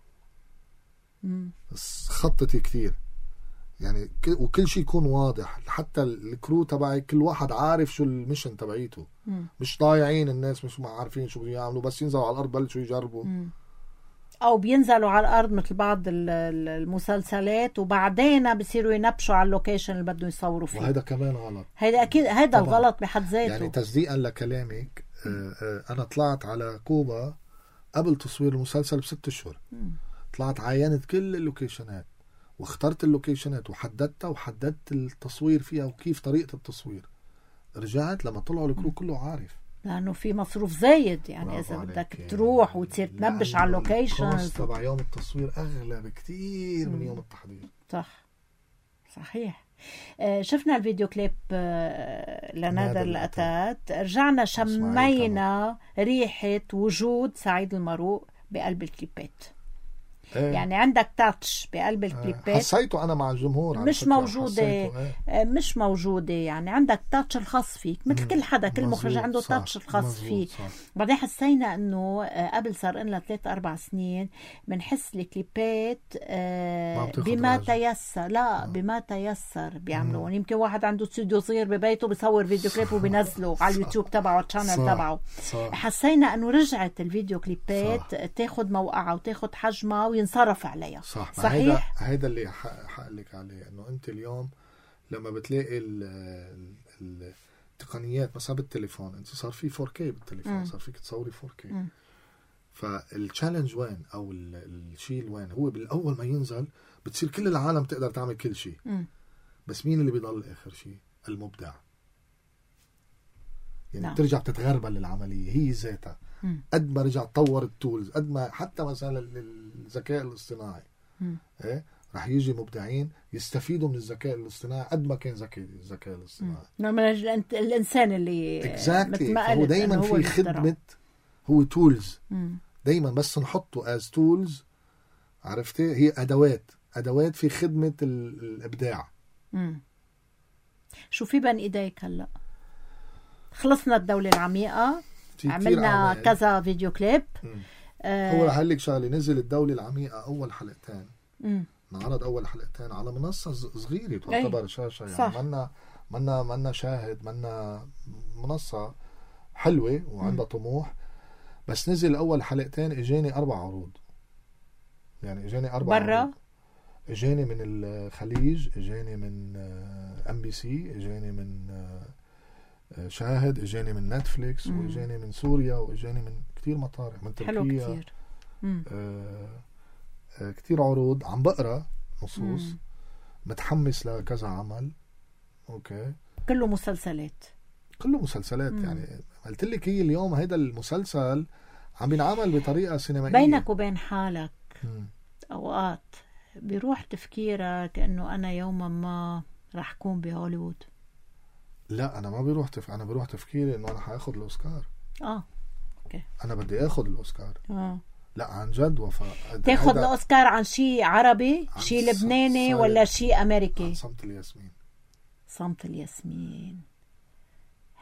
خطتي كتير يعني وكل شيء يكون واضح. حتى الكرو تبعي كل واحد عارف شو الميشن تبعيته. مش ضايعين الناس، مش ما عارفين شو بدهم يعملوا، بس ينزلوا على الارض بلشوا يجربوا. او بينزلوا على الارض مثل بعض المسلسلات وبعدين بصيروا ينبشوا على اللوكيشن اللي بدهم يصوروا فيه. وهذا كمان غلط. هيدا اكيد هيدا الغلط بحد ذاته. يعني تصديقا لكلامك انا طلعت على كوبا قبل تصوير المسلسل ب6 أشهر. طلعت عاينت كل اللوكيشنات واخترت اللوكيشنات وحددتها وحددت التصوير فيها وكيف طريقة التصوير. رجعت لما طلعوا الكرو كله عارف، لأنه في مصروف زايد. يعني إذا بدك تروح وتصير تنبش على اللوكيشن تبع يوم التصوير أغلى بكتير من يوم التحضير. صحيح. شفنا الفيديو كليب لنادر القتات. رجعنا شمينا ريحة وجود سعيد المروق بقلب الكليبات. يعني عندك تاتش بقلب الكليبات حسيته أنا مع الجمهور مش موجودة يعني عندك تاتش الخاص فيك مثل كل حدا. كل مخرج عنده تاتش الخاص فيه. بعدين حسينا انه قبل صار لنا 3-4 سنين بنحس الكليبات بما تيسر. بما تيسر بيعملون. يمكن واحد عنده استوديو صغير ببيته بيصور فيديو كليب وبينزله على اليوتيوب تبعه الشانل تبعه. حسينا انه رجعت الفيديو كليبات تاخد موقعها وتاخد حجمها ينصرف عليها. صحيح. هيدا اللي حقلك عليه انه انت اليوم لما بتلاقي التقنيات مثلا بالتليفون، انت صار في 4K بالتليفون. صار فيك تصوري 4K. فالتشالنج وين او الشيء وين هو بالاول ما ينزل بتصير كل العالم تقدر تعمل كل شيء. بس مين اللي بيضل اخر شيء؟ المبدع. يعني بترجع بتتغربل العملية هي ذاتها. قد ما رجع تطور التولز، قد ما حتى مثلا الذكاء الاصطناعي رح يجي مبدعين يستفيدوا من الذكاء الاصطناعي قد ما كان ذكي الذكاء الاصطناعي. الانسان اللي هو دايما في خدمة. هو تولز دايما بس نحطه as tools. عرفتي؟ هي ادوات في خدمة الابداع. شو في بين ايديك هلا؟ خلصنا الدولة العميقة، عملنا كذا فيديو كليب. هو رح لك شغله، نزل الدولة العميقة أول حلقتين. نعرض أول حلقتين على منصة صغيرة تعتبر شاشة. يعني منا شاهد، منا منصة حلوة وعندها طموح. بس نزل أول حلقتين إجاني 4 عروض. يعني إجاني 4 برا عروض. إجاني من الخليج، إجاني من MBC، إجاني من شاهد، اجاني من نتفليكس، واجاني من سوريا، واجاني من كتير مطارح، من تركيا. كتير عروض. عم بقرا نصوص. متحمس لكذا عمل. اوكي. كله مسلسلات. يعني قلت لك هي اليوم هيدا المسلسل عم بينعمل بطريقة سينمائية. بينك وبين حالك اوقات بيروح تفكيرك انه انا يوما ما رح كون بهوليوود؟ لا انا ما بيروح انا بيروح تفكيري انه انا حاخذ الاوسكار. اوكي. انا بدي اخذ الاوسكار. لا عن جد وفاء. تاخذ الاوسكار عن شيء عربي، شيء لبناني، ولا شيء امريكي؟ صمت الياسمين.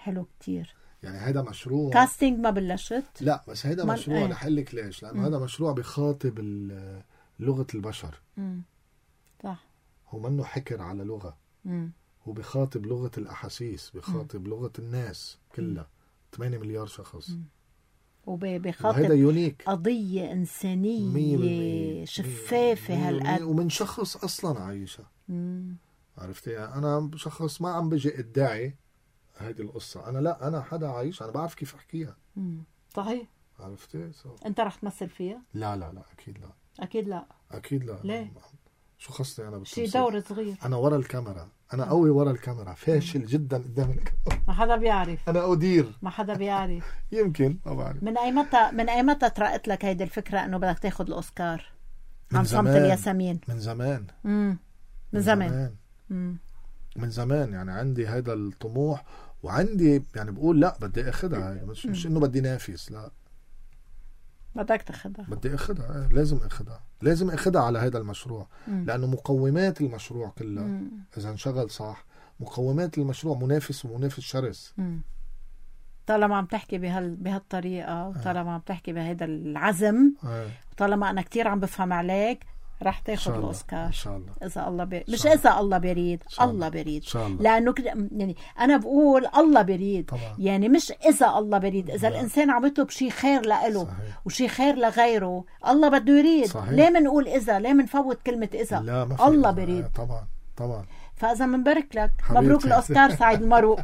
حلو كتير. يعني هذا مشروع كاستينج ما بلشت؟ لا، بس هذا مشروع رح أقول لك ليش. لأنه هذا مشروع بيخاطب لغة البشر. صح. هو منه حكر على لغة. هو بيخاطب لغة الأحاسيس، بيخاطب لغة الناس كلها. 8 مليار شخص. وبيخاطب هذا يونيك، قضية إنسانية شفافة هالقد، ومن شخص أصلا عايشة. عرفتي؟ أنا شخص ما عم بجي ادعي هذه القصة. أنا لا، أنا حدا عايش، أنا بعرف كيف أحكيها. صحيح. عرفتي؟ أنت رح تمثل فيها؟ لا لا لا، أكيد لا. أكيد لا. أكيد لا. ليه؟ شو خصني أنا بالتمثيل؟ شي دور صغير. أنا ورا الكاميرا، أنا قوي ورا الكاميرا، فاشل جدا قدام الكاميرا. ما حدا بيعرف. أنا أدير. ما حدا بيعرف. يمكن ما بعرف. من أي متى ترقت لك هيدي الفكرة إنه بدك تاخد الأوسكار عن صمت الياسمين؟ من زمان. من زمان. من زمان يعني عندي هذا الطموح، وعندي يعني بقول لا بدي اخدها. مش انه بدي نافس، لا بدك تاخدها. بدي اخدها. لازم اخدها على هذا المشروع. لانه مقومات المشروع كلها اذا انشغل صح، مقومات المشروع منافس، ومنافس شرس. طالما عم تحكي بهالطريقة، وطالما عم تحكي بهذا العزم، وطالما أنا كتير عم بفهم عليك، رح تاخد الأوسكار إن شاء الله. إذا الله مش إذا الله بيريد، الله بيريد. لأنه يعني أنا بقول الله بيريد طبعا. يعني مش إذا الله بيريد. إذا الإنسان عم يطلب شيء خير لإله وشيء خير لغيره، الله بده يريد. صحيح. ليه منقول إذا؟ ليه منفوت كلمة إذا؟ الله بيريد. طبعا. فإذا منبارك لك، مبروك الأوسكار سعيد المروق.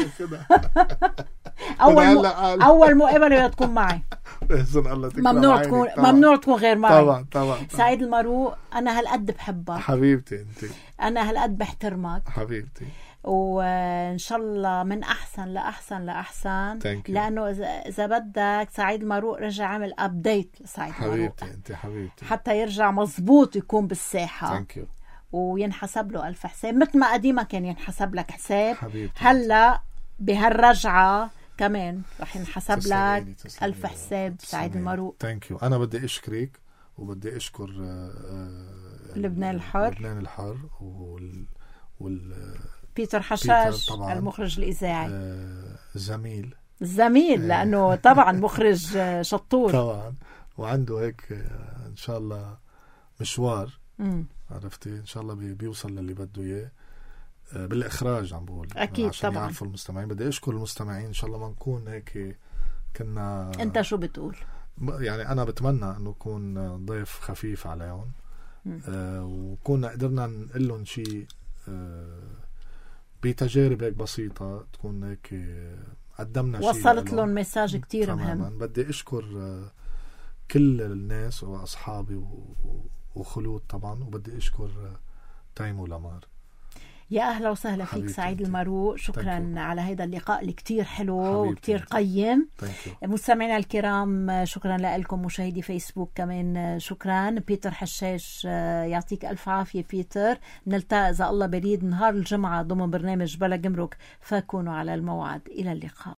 أول مقابلة تكون معي. ممنوع تكون غير معي. طبعا. سعيد المروق أنا هالقد بحبك حبيبتي. أنت أنا هالقد بحترمك حبيبتي، وإن شاء الله من أحسن لأحسن. لأنه إذا بدك سعيد المروق رجع عمل أبديت لسعيد المروق. حبيبتي أنت حبيبتي، حتى يرجع مزبوط يكون بالساحة. وينحسب له 1000 حساب مثل ما قديما كان ينحسب لك حساب. هلا بهالرجعة كمان رح ينحسب لك 1000 حساب سعيد المروق. أنا بدي أشكرك، وبدي أشكر لبنان الحر بيتر حشاش المخرج الإذاعي، الزميل لأنه طبعا مخرج شطور طبعا، وعنده هيك إن شاء الله مشوار. عرفتي؟ إن شاء الله بيوصل للي بده إياه بالإخراج. عم بقول أكيد عشان طبعا يعرفوا المستمعين. بدي أشكر المستمعين. إن شاء الله ما نكون هيك كنا. أنت شو بتقول؟ يعني أنا بتمنى أنه يكون ضيف خفيف عليهم، وكنا قدرنا نقول لهم شيء بتجارب هيك بسيطة، تكون هيك قدمنا شيء وصلت لهم مساج كتير مهم. بدي أشكر كل الناس وأصحابي وخلود طبعا، وبدي أشكر تايمو لامار. يا أهلا وسهلا فيك سعيد المروق. شكرا على هذا اللقاء اللي كتير حلو وكتير قيم. مستمعينا الكرام، شكرا لكم مشاهدي فيسبوك كمان. شكرا بيتر حشاش، يعطيك ألف عافية بيتر. نلتقي إذا الله بريد نهار الجمعة ضمن برنامج بلا جمرك، فكونوا على الموعد. إلى اللقاء.